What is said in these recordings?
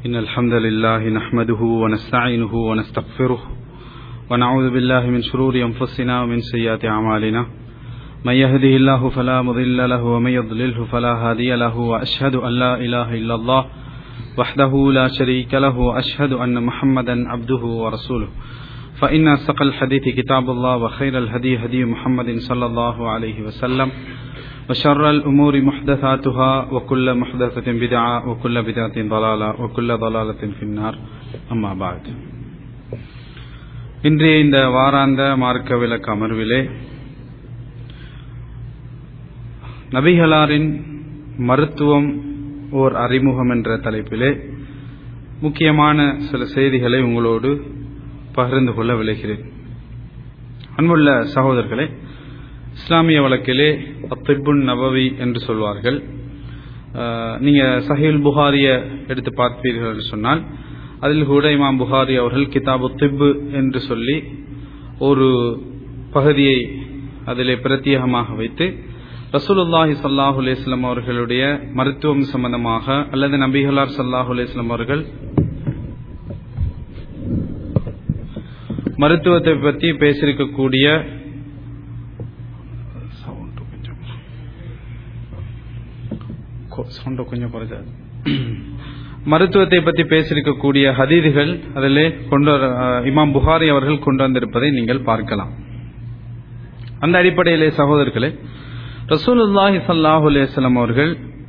إن الحمد لله نحمده ونستعينه ونستغفره ونعوذ بالله من شرور أنفسنا ومن سيئات أعمالنا من يهده الله فلا مضل له ومن يضلله فلا هادي له وأشهد أن لا إله إلا الله وحده لا شريك له وأشهد أن محمدا عبده ورسوله فإن أصدق الحديث كتاب الله وخير الهدي هدي محمد صلى الله عليه وسلم وشر الأمور محدثاتها وكل محدثة بدعة وكل بدعة ضلالة وكل ضلالة في النار أما بعد. இன்றைய இந்த வாராந்த மார்க்க விளக்க அமர்விலே நபிகளாரின் மருத்துவம் ஓர் அறிமுகம் என்ற தலைப்பிலே முக்கியமான சில செய்திகளை உங்களோடு பகிர்ந்து கொள்ள விளைகிறேன். அன்புள்ள சகோதரர்களே, இஸ்லாமிய வழக்கிலே அத்திப்புன் நபவி என்று சொல்வார்கள். நீங்க சஹீல் புகாரிய எடுத்து பார்ப்பீர்கள் என்று சொன்னால் அதில் கூட இமாம் புகாரி அவர்கள் கிதாபு திப்பு என்று சொல்லி ஒரு பகுதியை அதிலே பிரத்யேகமாக வைத்து ரசூலுல்லாஹி ஸல்லல்லாஹு அலைஹி வஸல்லம் அவர்களுடைய மருத்துவம் சம்பந்தமாக அல்லது நபிகளார் ஸல்லல்லாஹு அலைஹி வஸல்லம் அவர்கள் மருத்துவத்தை பற்றி பேசியிருக்கக்கூடிய மருத்துவத்தை பற்றி பேசியிருக்கக்கூடிய ஹதீதுகள் அதிலே இமாம் புகாரி அவர்கள் கொண்டு வந்திருப்பதை நீங்கள் பார்க்கலாம். அந்த அடிப்படையிலே சகோதரர்களே, ரசூலுல்லாஹி ஸல்லல்லாஹு அலைஹி வஸல்லம் அவர்கள்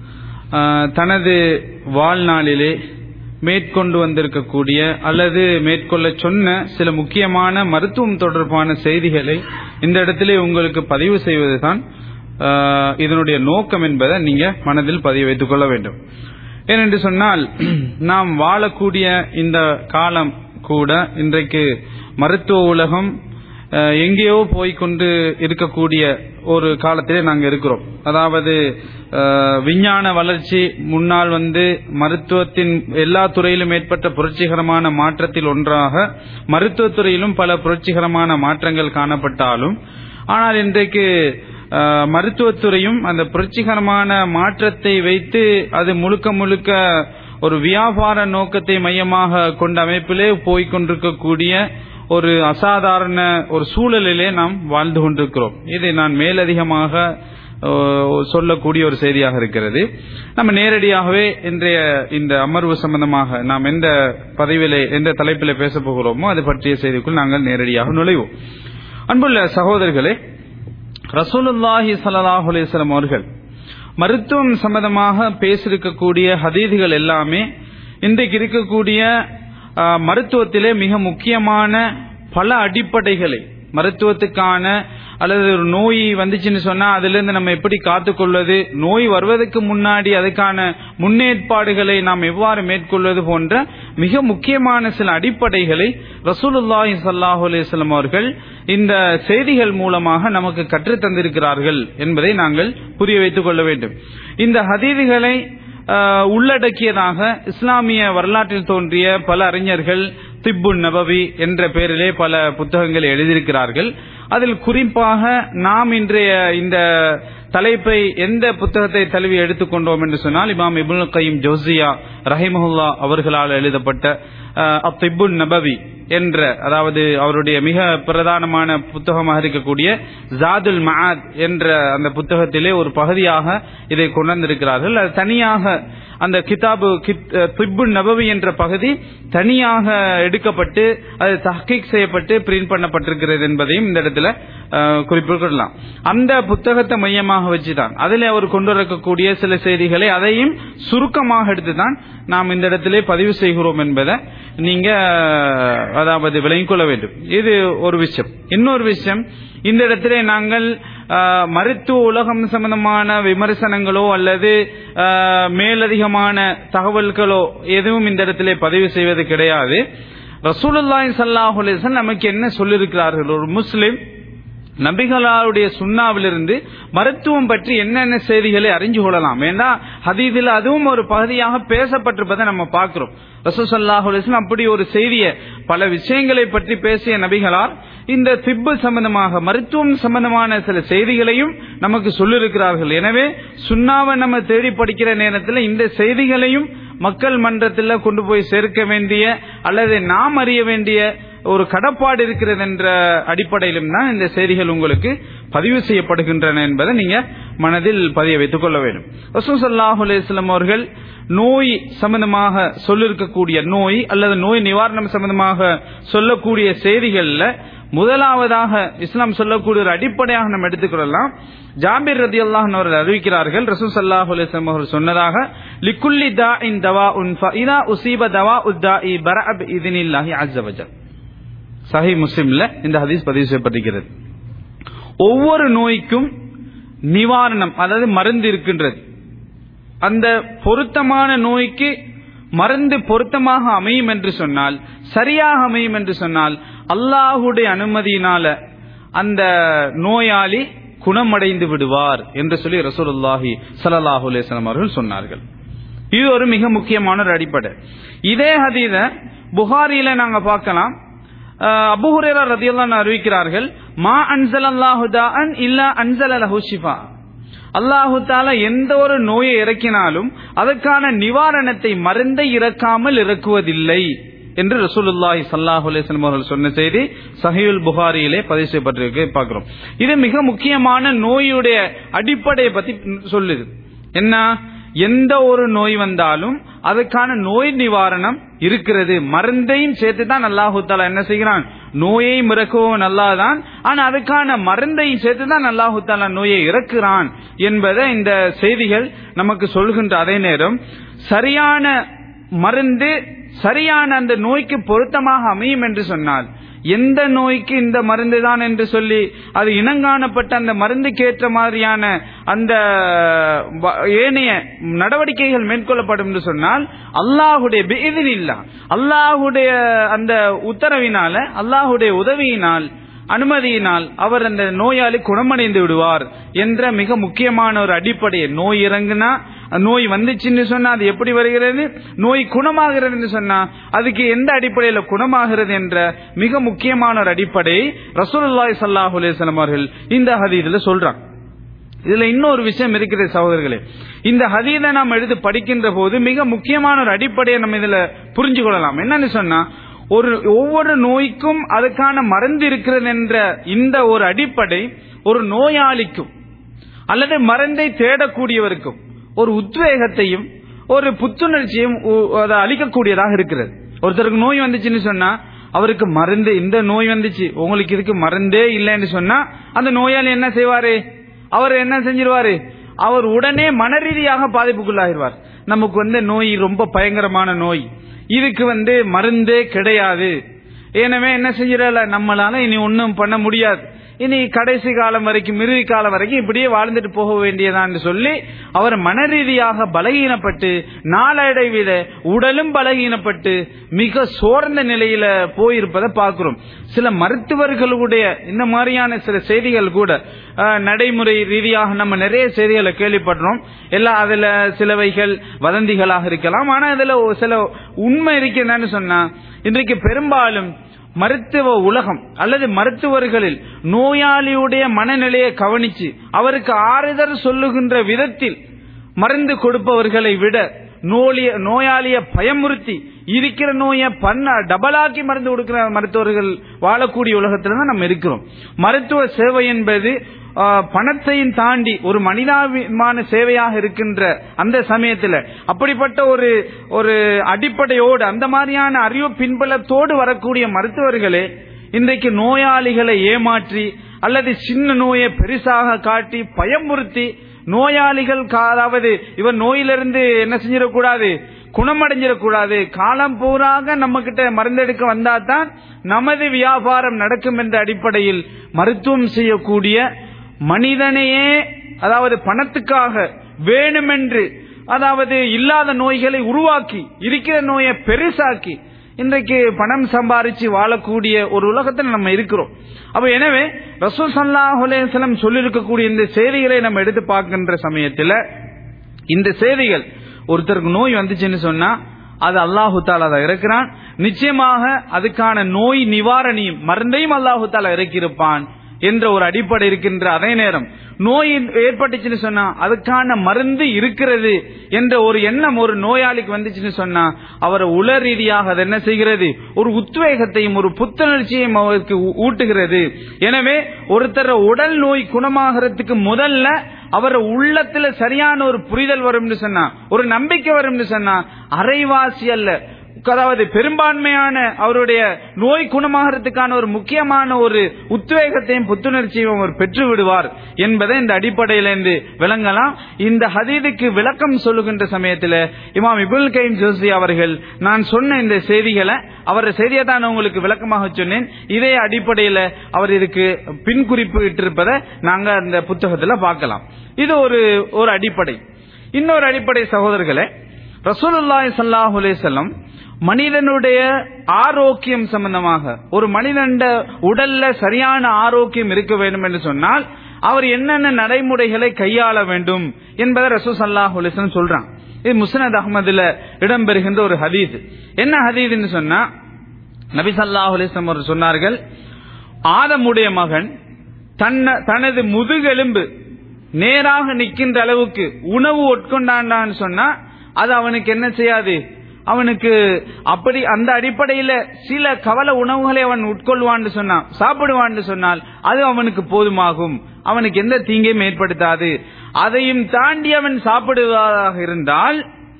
தனது வாழ்நாளிலே மேற்கொண்டு வந்திருக்கக்கூடிய அல்லது மேற்கொள்ள சொன்ன சில முக்கியமான மருத்துவம் தொடர்பான செய்திகளை இந்த இடத்திலே உங்களுக்கு பதிவு செய்வதுதான் இதனுடைய நோக்கம் என்பதை நீங்க மனதில் பதிவு வைத்துக் கொள்ள வேண்டும். ஏனென்று சொன்னால், நாம் வாழக்கூடிய இந்த காலம் கூட இன்றைக்கு மருத்துவ உலகம் எங்கேயோ போய்கொண்டு இருக்கக்கூடிய ஒரு காலத்திலே நாங்கள் இருக்கிறோம். அதாவது விஞ்ஞான வளர்ச்சி முன்னால் மருத்துவத்தின் எல்லா துறையிலும் ஏற்பட்ட புரட்சிகரமான மாற்றத்தில் ஒன்றாக மருத்துவத்துறையிலும் பல புரட்சிகரமான மாற்றங்கள் காணப்பட்டாலும், ஆனால் இன்றைக்கு மருத்துவத்துறையும் அந்த புரட்சிகரமான மாற்றத்தை வைத்து அது முழுக்க முழுக்க ஒரு வியாபார நோக்கத்தை மையமாக கொண்ட அமைப்பிலே போய்கொண்டிருக்கக்கூடிய ஒரு அசாதாரண ஒரு சூழலிலே நாம் வாழ்ந்து கொண்டிருக்கிறோம். இதை நான் மேலதிகமாக சொல்லக்கூடிய ஒரு செய்தியாக இருக்கிறது. நம்ம நேரடியாகவே இன்றைய இந்த அமர்வு சம்பந்தமாக நாம் எந்த பதவியிலே எந்த தலைப்பிலே பேச போகிறோமோ அது பற்றிய செய்திக்குள் நாங்கள் நேரடியாக நுழைவோம். அன்புள்ள சகோதரர்களே, ரசூலுல்லாஹி ஸல்லல்லாஹு அலைஹி வஸல்லம் அவர்கள் மருத்துவம் சம்பந்தமாக பேசியிருக்கக்கூடிய ஹதீதுகள் எல்லாமே இன்றைக்கு இருக்கக்கூடிய மருத்துவத்திலே மிக முக்கியமான பல அடிப்படைகளை மருத்துவத்துக்கான அல்லது ஒரு நோய் வந்துச்சுன்னு சொன்னா அதிலிருந்து நம்ம எப்படி காத்துக்கொள்வது, நோய் வருவதற்கு முன்னாடி அதுக்கான முன்னேற்பாடுகளை நாம் எவ்வாறு மேற்கொள்வது போன்ற மிக முக்கியமான சில அடிப்படைகளை ரசூலுல்லாஹி ஸல்லல்லாஹு அலைஹி வஸல்லம் அவர்கள் இந்த செய்திகள் மூலமாக நமக்கு கற்றுத் தந்திருக்கிறார்கள் என்பதை நாங்கள் புரிய வைத்துக் கொள்ள வேண்டும். இந்த ஹதீதுகளை உள்ளடக்கியதாக இஸ்லாமிய வரலாற்றில் தோன்றிய பல அறிஞர்கள் திப்புன் நபவி என்ற பெயரிலே பல புத்தகங்களை எழுதியிருக்கிறார்கள். அதில் குறிப்பாக நாம் இன்றைய இந்த தலைப்பை எந்த புத்தகத்தை தழுவி எடுத்துக்கொண்டோம் என்று சொன்னால், இமாம் இப்னுல் கய்யிம் ஜௌஸியா ரஹிமஹுல்லா அவர்களால் எழுதப்பட்ட அத்திப்புன் நபவி என்ற, அதாவது அவருடைய மிக பிரதானமான புத்தகமாக இருக்கக்கூடிய ஜாதுல் மஆத் என்ற அந்த புத்தகத்திலே ஒரு பகுதியாக இதை கொண்டு வந்திருக்கிறார்கள். அது தனியாக அந்த கிதாபு திப்புன் நபவி என்ற பகுதி தனியாக எடுக்கப்பட்டு அது தஹ்கீக் செய்யப்பட்டு பிரிண்ட் பண்ணப்பட்டிருக்கிறது என்பதையும் இந்த இடத்துல குறிப்பிடலாம். அந்த புத்தகத்தை மையமாக வச்சுதான் அதில் அவர் கொண்டு வரக்கூடிய சில செய்திகளை அதையும் சுருக்கமாக எடுத்துதான் நாம் இந்த இடத்திலே பதிவு செய்கிறோம் என்பதை நீங்க அதாவது விளங்கிக் கொள்ள வேண்டும். இது ஒரு விஷயம். இன்னொரு விஷயம், இந்த இடத்திலே நாங்கள் மருத்துவ உலகம் சம்பந்தமான விமர்சனங்களோ அல்லது மேலதிகமான தகவல்களோ எதுவும் இந்த இடத்திலே பதிவு செய்வது கிடையாது. ரசூலுல்லாஹி ஸல்லல்லாஹு அலைஹி வஸல்லம் நமக்கு என்ன சொல்லியிருக்கிறார்கள், ஒரு முஸ்லிம் நபிகளாருடைய சுன்னாவிலிருந்து மருத்துவம் பற்றி என்னென்ன செய்திகளை அறிஞ்சு கொள்ளலாம். ஏன்னா ஹதீஸில் அதுவும் ஒரு பகுதியாக பேசப்பட்டிருப்பதை நம்ம பார்க்கிறோம். ரசூல் ஸல்லல்லாஹு அலைஹி வஸல்லம் அப்படி ஒரு செய்தியை பல விஷயங்களை பற்றி பேசிய நபிகளார் இந்த திப்பு சம்பந்தமாக மருத்துவம் சம்பந்தமான சில செய்திகளையும் நமக்கு சொல்லியிருக்கிறார்கள். எனவே சுன்னாவை நம்ம தேடி படிக்கிற நேரத்தில் இந்த செய்திகளையும் மக்கள் மன்றத்தில் கொண்டு போய் சேர்க்க வேண்டிய அல்லது நாம் அறிய வேண்டிய ஒரு கடப்பாடு இருக்கிறது என்ற அடிப்படையிலும் தான் இந்த செய்திகள் உங்களுக்கு பதிவு செய்யப்படுகின்றன என்பதை நீங்க மனதில் பதிய வைத்துக் கொள்ள வேண்டும். ரசூல் ஸல்லல்லாஹு அலைஹி வஸல்லம் அவர்கள் நோய் சம்பந்தமாக சொல்லிருக்கக்கூடிய நோய் அல்லது நோய் நிவாரணம் சம்பந்தமாக சொல்லக்கூடிய செய்திகள்ல முதலாவதாக இஸ்லாம் சொல்லக்கூடிய ஒரு அடிப்படையாக நம்ம எடுத்துக்கொள்ளலாம். ஜாபிர் ரலியல்லாஹு அன்ஹு அவர்கள் அறிவிக்கிறார்கள், ரசூல் ஸல்லல்லாஹு அலைஹி வஸல்லம் அவர்கள் சொன்னதாக, லிக்குல்லி தாஇன் தவாஉன் ஃபஇதா உஸீப தவாஉத் தாஇ பரஅ பிஇذனில்லாஹி அஸ்ஸ வஜல். சஹீஹ் முஸ்லிம்ல இந்த ஹதீஸ் பதிவு செய்யப்பட்டிருக்கிறது. ஒவ்வொரு நோய்க்கும் நிவாரணம், அதாவது மருந்து இருக்கின்றது. அந்த பொருத்தமான நோய்க்கு மருந்து பொருத்தமாக அமையும் என்று சொன்னால், சரியாக அமையும் என்று சொன்னால், அல்லாஹுடைய அனுமதியினால அந்த நோயாளி குணமடைந்து விடுவார் என்று சொல்லி ரசூலுல்லாஹி ஸல்லல்லாஹு அலைஹி வஸல்லம் அவர்கள் சொன்னார்கள். இது ஒரு மிக முக்கியமான ஒரு அடிப்படை. இதே ஹதீஸ புகாரியில நாங்க பார்க்கலாம். அபூ ஹுரைரா ரலியல்லாஹு அன்ஹு அறிவிக்கிறார்கள், மா அன்ஸலல்லாஹு தாஅன் இல்லா அன்ஸல லஹு ஷிஃபா. அல்லாஹு தஆலா எந்த ஒரு நோயை இறக்கினாலும் அதற்கான நிவாரணத்தை, மருந்தை இறக்காமல் இறக்குவதில்லை என்று ரசூலுல்லாஹி ஸல்லல்லாஹு அலைஹி வஸல்லம் அவர்கள் சொன்ன செய்தி சஹீஹுல் புகாரியிலே பதிவு செய்யப்பட்டிருக்கு பார்க்கிறோம். இது மிக முக்கியமான நோயுடைய அடிப்படையை பத்தி சொல்லுது. என்ன, எந்த ஒரு நோய் வந்தாலும் அதுக்கான நோய் நிவாரணம் இருக்கிறது. மருந்தையும் சேர்த்து தான் அல்லாஹு தஆலா என்ன செய்கிறான், நோயை இறக்குவன் அல்லாஹ்தான். ஆனா அதுக்கான மருந்தையும் சேர்த்து தான் அல்லாஹு தஆலா நோயை இறக்குறான் என்பதை இந்த செய்திகள் நமக்கு சொல்கின்ற அதே நேரம், சரியான மருந்து சரியான அந்த நோய்க்கு பொருத்தமாக அமையும் என்று சொன்னால், எந்த நோய்க்கு இந்த மருந்து தான் என்று சொல்லி அது இனங்காணப்பட்ட அந்த மருந்துக்கு ஏற்ற மாதிரியான அந்த ஏனைய நடவடிக்கைகள் மேற்கொள்ளப்படும் என்று சொன்னால், அல்லாஹுடைய பிஇذனில்லாஹ், அல்லாஹுடைய அந்த உத்தரவினால, அல்லாஹுடைய உதவியினால், அனுமதியினால் அவர் அந்த நோயாளி குணமடைந்து விடுவார் என்ற மிக முக்கியமான ஒரு அடிப்படையை, நோய் இறங்குனா, நோய் வந்துச்சுன்னு சொன்னா அது எப்படி வருகிறது, நோய் குணமாகிறது சொன்னா அதுக்கு எந்த அடிப்படையில குணமாகிறது என்ற மிக முக்கியமான ஒரு அடிப்படை ரசூலுல்லாஹி ஸல்லல்லாஹு அலைஹி வஸல்லம் அவர்கள் இந்த ஹதீஸ்ல சொல்றாங்க. இதுல இன்னொரு விஷயம் இருக்கிறது சகோதரர்களே. இந்த ஹதீஸை நாம் எடுத்து படிக்கின்ற போது மிக முக்கியமான ஒரு அடிப்படையை நம்ம இதுல புரிஞ்சு கொள்ளலாம். என்னன்னு சொன்னா, ஒவ்வொரு நோய்க்கும் அதுக்கான மருந்து இருக்கிறது என்ற இந்த ஒரு அடிப்படை ஒரு நோயாளிக்கும் அல்லது மருந்தை தேடக்கூடியவருக்கும் ஒரு உத்வேகத்தையும் ஒரு புத்துணர்ச்சியும் அளிக்கக்கூடியதாக இருக்கிறது. ஒருத்தருக்கு நோய் வந்துச்சுன்னு சொன்னா அவருக்கு மருந்து, இந்த நோய் வந்துச்சு உங்களுக்கு இதுக்கு மருந்தே இல்லைன்னு சொன்னா அந்த நோயாளி என்ன செய்வாரு, அவர் என்ன செஞ்சிருவாரு, அவர் உடனே மனரீதியாக பாதிப்புக்குள்ளாகிடுவார். நமக்கு நோய் ரொம்ப பயங்கரமான நோய், இதுக்கு மருந்தே கிடையாது, எனவே என்ன செஞ்சிடல, நம்மளால இனி ஒன்னும் பண்ண முடியாது, இனி கடைசி காலம் வரைக்கும், இறுதி காலம் வரைக்கும் இப்படியே வாழ்ந்துட்டு போக வேண்டியதான் சொல்லி அவர் மனரீதியாக பலகீனப்பட்டு, நாளடைவில உடலும் பலகீனப்பட்டு மிக சோர்ந்த நிலையில போயிருப்பதை பார்க்கிறோம். சில மருத்துவர்களுடைய இந்த மாதிரியான சில செய்திகள் கூட நடைமுறை ரீதியாக நம்ம நிறைய செய்திகளை கேள்விப்படுறோம். எல்லாம் அதுல சிலவைகள் வதந்திகளாக இருக்கலாம், ஆனா இதுல சில உண்மை இருக்குன்னு சொன்னா, இன்றைக்கு பெரும்பாலும் மருத்துவ உலகம் அல்லது மருத்துவர்களில் நோயாளியுடைய மனநிலையை கவனிச்சு அவருக்கு ஆறுதல் சொல்லுகின்ற விதத்தில் மருந்து கொடுப்பவர்களை விட நோயாளியை பயமுறுத்தி இருக்கிற நோயை டபுளாக்கி மருந்து கொடுக்கிற மருத்துவர்கள் வாழக்கூடிய உலகத்துல தான் நம்ம இருக்கிறோம். மருத்துவ சேவை என்பது பணத்தையும் தாண்டி ஒரு மனிதாபிமான சேவையாக இருக்கின்ற அந்த சமயத்தில் அப்படிப்பட்ட ஒரு அடிப்படையோடு அந்த மாதிரியான அறிவு பின்பலத்தோடு வரக்கூடிய மருத்துவர்களே இன்றைக்கு நோயாளிகளை ஏமாற்றி அல்லது சின்ன நோயை பெருசாக காட்டி பயமுறுத்தி நோயாளிகள், அதாவது இவர் நோயிலிருந்து என்ன செஞ்சிடக்கூடாது, குணமடைஞ்சிடக்கூடாது, காலம் பூராக நம்ம கிட்ட மருந்தெடுக்க வந்தாதான் நமது வியாபாரம் நடக்கும் என்ற அடிப்படையில் மருத்துவம் செய்யக்கூடிய மனிதனையே, அதாவது பணத்துக்காக வேணுமென்று, அதாவது இல்லாத நோய்களை உருவாக்கி இருக்கிற நோயை பெருசாக்கி இன்றைக்கு பணம் சம்பாதிச்சு வாழக்கூடிய ஒரு உலகத்தில் நம்ம இருக்கிறோம். அப்ப எனவே ரசூல் ஸல்லல்லாஹு அலைஹி வஸல்லம் சொல்லியிருக்கக்கூடிய இந்த செய்திகளை நம்ம எடுத்து பார்க்கின்ற சமயத்தில், இந்த செய்திகள் ஒருத்தருக்கு நோய் வந்துச்சுன்னு சொன்னா அது அல்லாஹு தஆலா தான் இறக்குறான், நிச்சயமாக அதுக்கான நோய் நிவாரணியும் மருந்தையும் அல்லாஹு தஆலா இறக்கியிருப்பான் என்ற ஒரு அடிப்படை இருக்கின்ற அதே நேரம் நோய் ஏற்பட்டுச்சுன்னு சொன்னா அதுக்கான மருந்து இருக்கிறது என்ற ஒரு எண்ணம் ஒரு நோயாளிக்கு வந்துச்சுன்னு சொன்னா அவரை உள ரீதியாக அது என்ன செய்கிறது, ஒரு உத்வேகத்தையும் ஒரு புத்துணர்ச்சியையும் அவருக்கு ஊட்டுகிறது. எனவே ஒருத்தர் உடல் நோய் குணமாகிறதுக்கு முதல்ல அவர் உள்ளத்துல சரியான ஒரு புரிதல் வரும்னு சொன்னா, ஒரு நம்பிக்கை வரும்னு சொன்னா, அரைவாசி அல்ல, அதாவது பெரும்பான்மையான அவருடைய நோய் குணமாகிறதுக்கான ஒரு முக்கியமான ஒரு உத்வேகத்தையும் புத்துணர்ச்சியும் அவர் பெற்று விடுவார் என்பதை இந்த அடிப்படையிலிருந்து விளங்கலாம். இந்த ஹதீதுக்கு விளக்கம் சொல்லுகின்ற சமயத்தில் இமாம் இப்னுல் கைம் ஜௌஸியா அவர்கள் நான் சொன்ன இந்த செய்திகளை அவருடைய செய்தியை தான் உங்களுக்கு விளக்கமாக சொன்னேன். இதே அடிப்படையில் அவர் இதுக்கு பின் குறிப்பு இட்டிருப்பதை நாங்க அந்த புத்தகத்தில் பார்க்கலாம். இது ஒரு அடிப்படை. இன்னொரு அடிப்படை சகோதரர்களே, ரசூலுல்லாஹி ஸல்லல்லாஹு அலைஹி வஸல்லம் மனிதனுடைய ஆரோக்கியம் சம்பந்தமாக, ஒரு மனிதன் உடல்ல சரியான ஆரோக்கியம் இருக்க வேண்டும் என்று சொன்னால் அவர் என்னென்ன நடைமுறைகளை கையாள வேண்டும் என்பதை ரசூல் ஸல்லல்லாஹு அலைஹி வஸல்லம் சொல்றாங்க. இது முஸ்னத் அஹ்மதுல இடம்பெறுகின்ற ஒரு ஹதீஸ். என்ன ஹதீஸ்னு சொன்னா, நபி ஸல்லல்லாஹு அலைஹி வஸல்லம் அவர்கள் சொன்னார்கள், ஆதமுடைய மகன் தனது முதுகெலும்பு நேராக நிற்கின்ற அளவுக்கு உணவு உட்கொண்டான்னு சொன்னா அது அவனுக்கு என்ன செய்யாது, அவனுக்கு அப்படி அந்த அடிப்படையில சில கவல உணவுகளை அவன் உட்கொள்வான்னு சொன்னான், சாப்பிடுவான்னு சொன்னால் அது அவனுக்கு போதுமாகும், அவனுக்கு எந்த தீங்கையும் ஏற்படுத்தாது. அதையும் தாண்டி அவன் சாப்பிடுவதாக இருந்தால்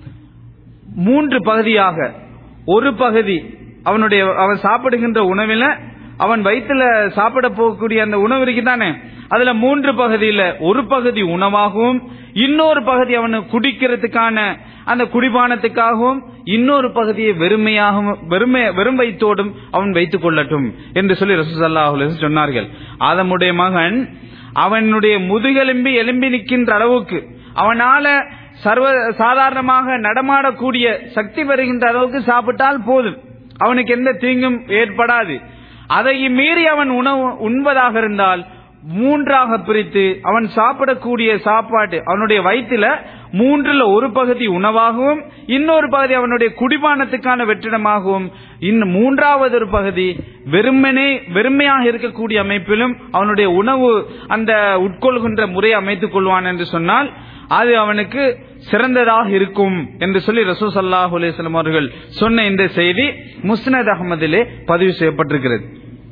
3 பகுதியாக, ஒரு பகுதி அவன் சாப்பிடுகின்ற உணவில அவன் வயிற்றுல சாப்பிட போகக்கூடிய அந்த உணவு இருக்குதானே, அதுல 3 பகுதியில ஒரு பகுதி உணவாகவும் இன்னொரு பகுதி அவனுக்கு குடிக்கிறதுக்கான அந்த குடிபானத்துக்காகவும் இன்னொரு பகுதியை வெறும் வயிற்றோடும் அவன் வைத்துக் கொள்ளட்டும் என்று சொல்லி ரசூல் ஸல்லல்லாஹு அலைஹி வஸல்லம் சொன்னார்கள். ஆதமுடைய மகன் அவனுடைய முதுகெலும்பி எலும்பி நிற்கின்ற அளவுக்கு, அவனால சாதாரணமாக நடமாடக்கூடிய சக்தி வருகின்ற அளவுக்கு சாப்பிட்டால் போதும், அவனுக்கு எந்த தீங்கும் ஏற்படாது. அதை மீறி அவன் உணவு உண்பதாக இருந்தால் 3ஆக பிரித்து அவன் சாப்பிடக்கூடிய சாப்பாடு அவனுடைய வயிற்றில 3ல் ஒரு பகுதி உணவாகவும் இன்னொரு பகுதி அவனுடைய குடிபானத்துக்கான வெற்றிடமாகவும் இன்னும் 3வது ஒரு பகுதி வெறுமையாக இருக்கக்கூடிய அமைப்பிலும் அவனுடைய உணவு அந்த உட்கொள்கின்ற முறையை அமைத்துக் கொள்வான் என்று சொன்னால் அது அவனுக்கு சிறந்ததாக இருக்கும் என்று சொல்லி ரசூல் ஸல்லல்லாஹு அலைஹி வஸல்லம் அவர்கள் சொன்ன இந்த செய்தி முஸ்னத் அஹ்மதிலே பதிவு செய்யப்பட்டிருக்கிறது.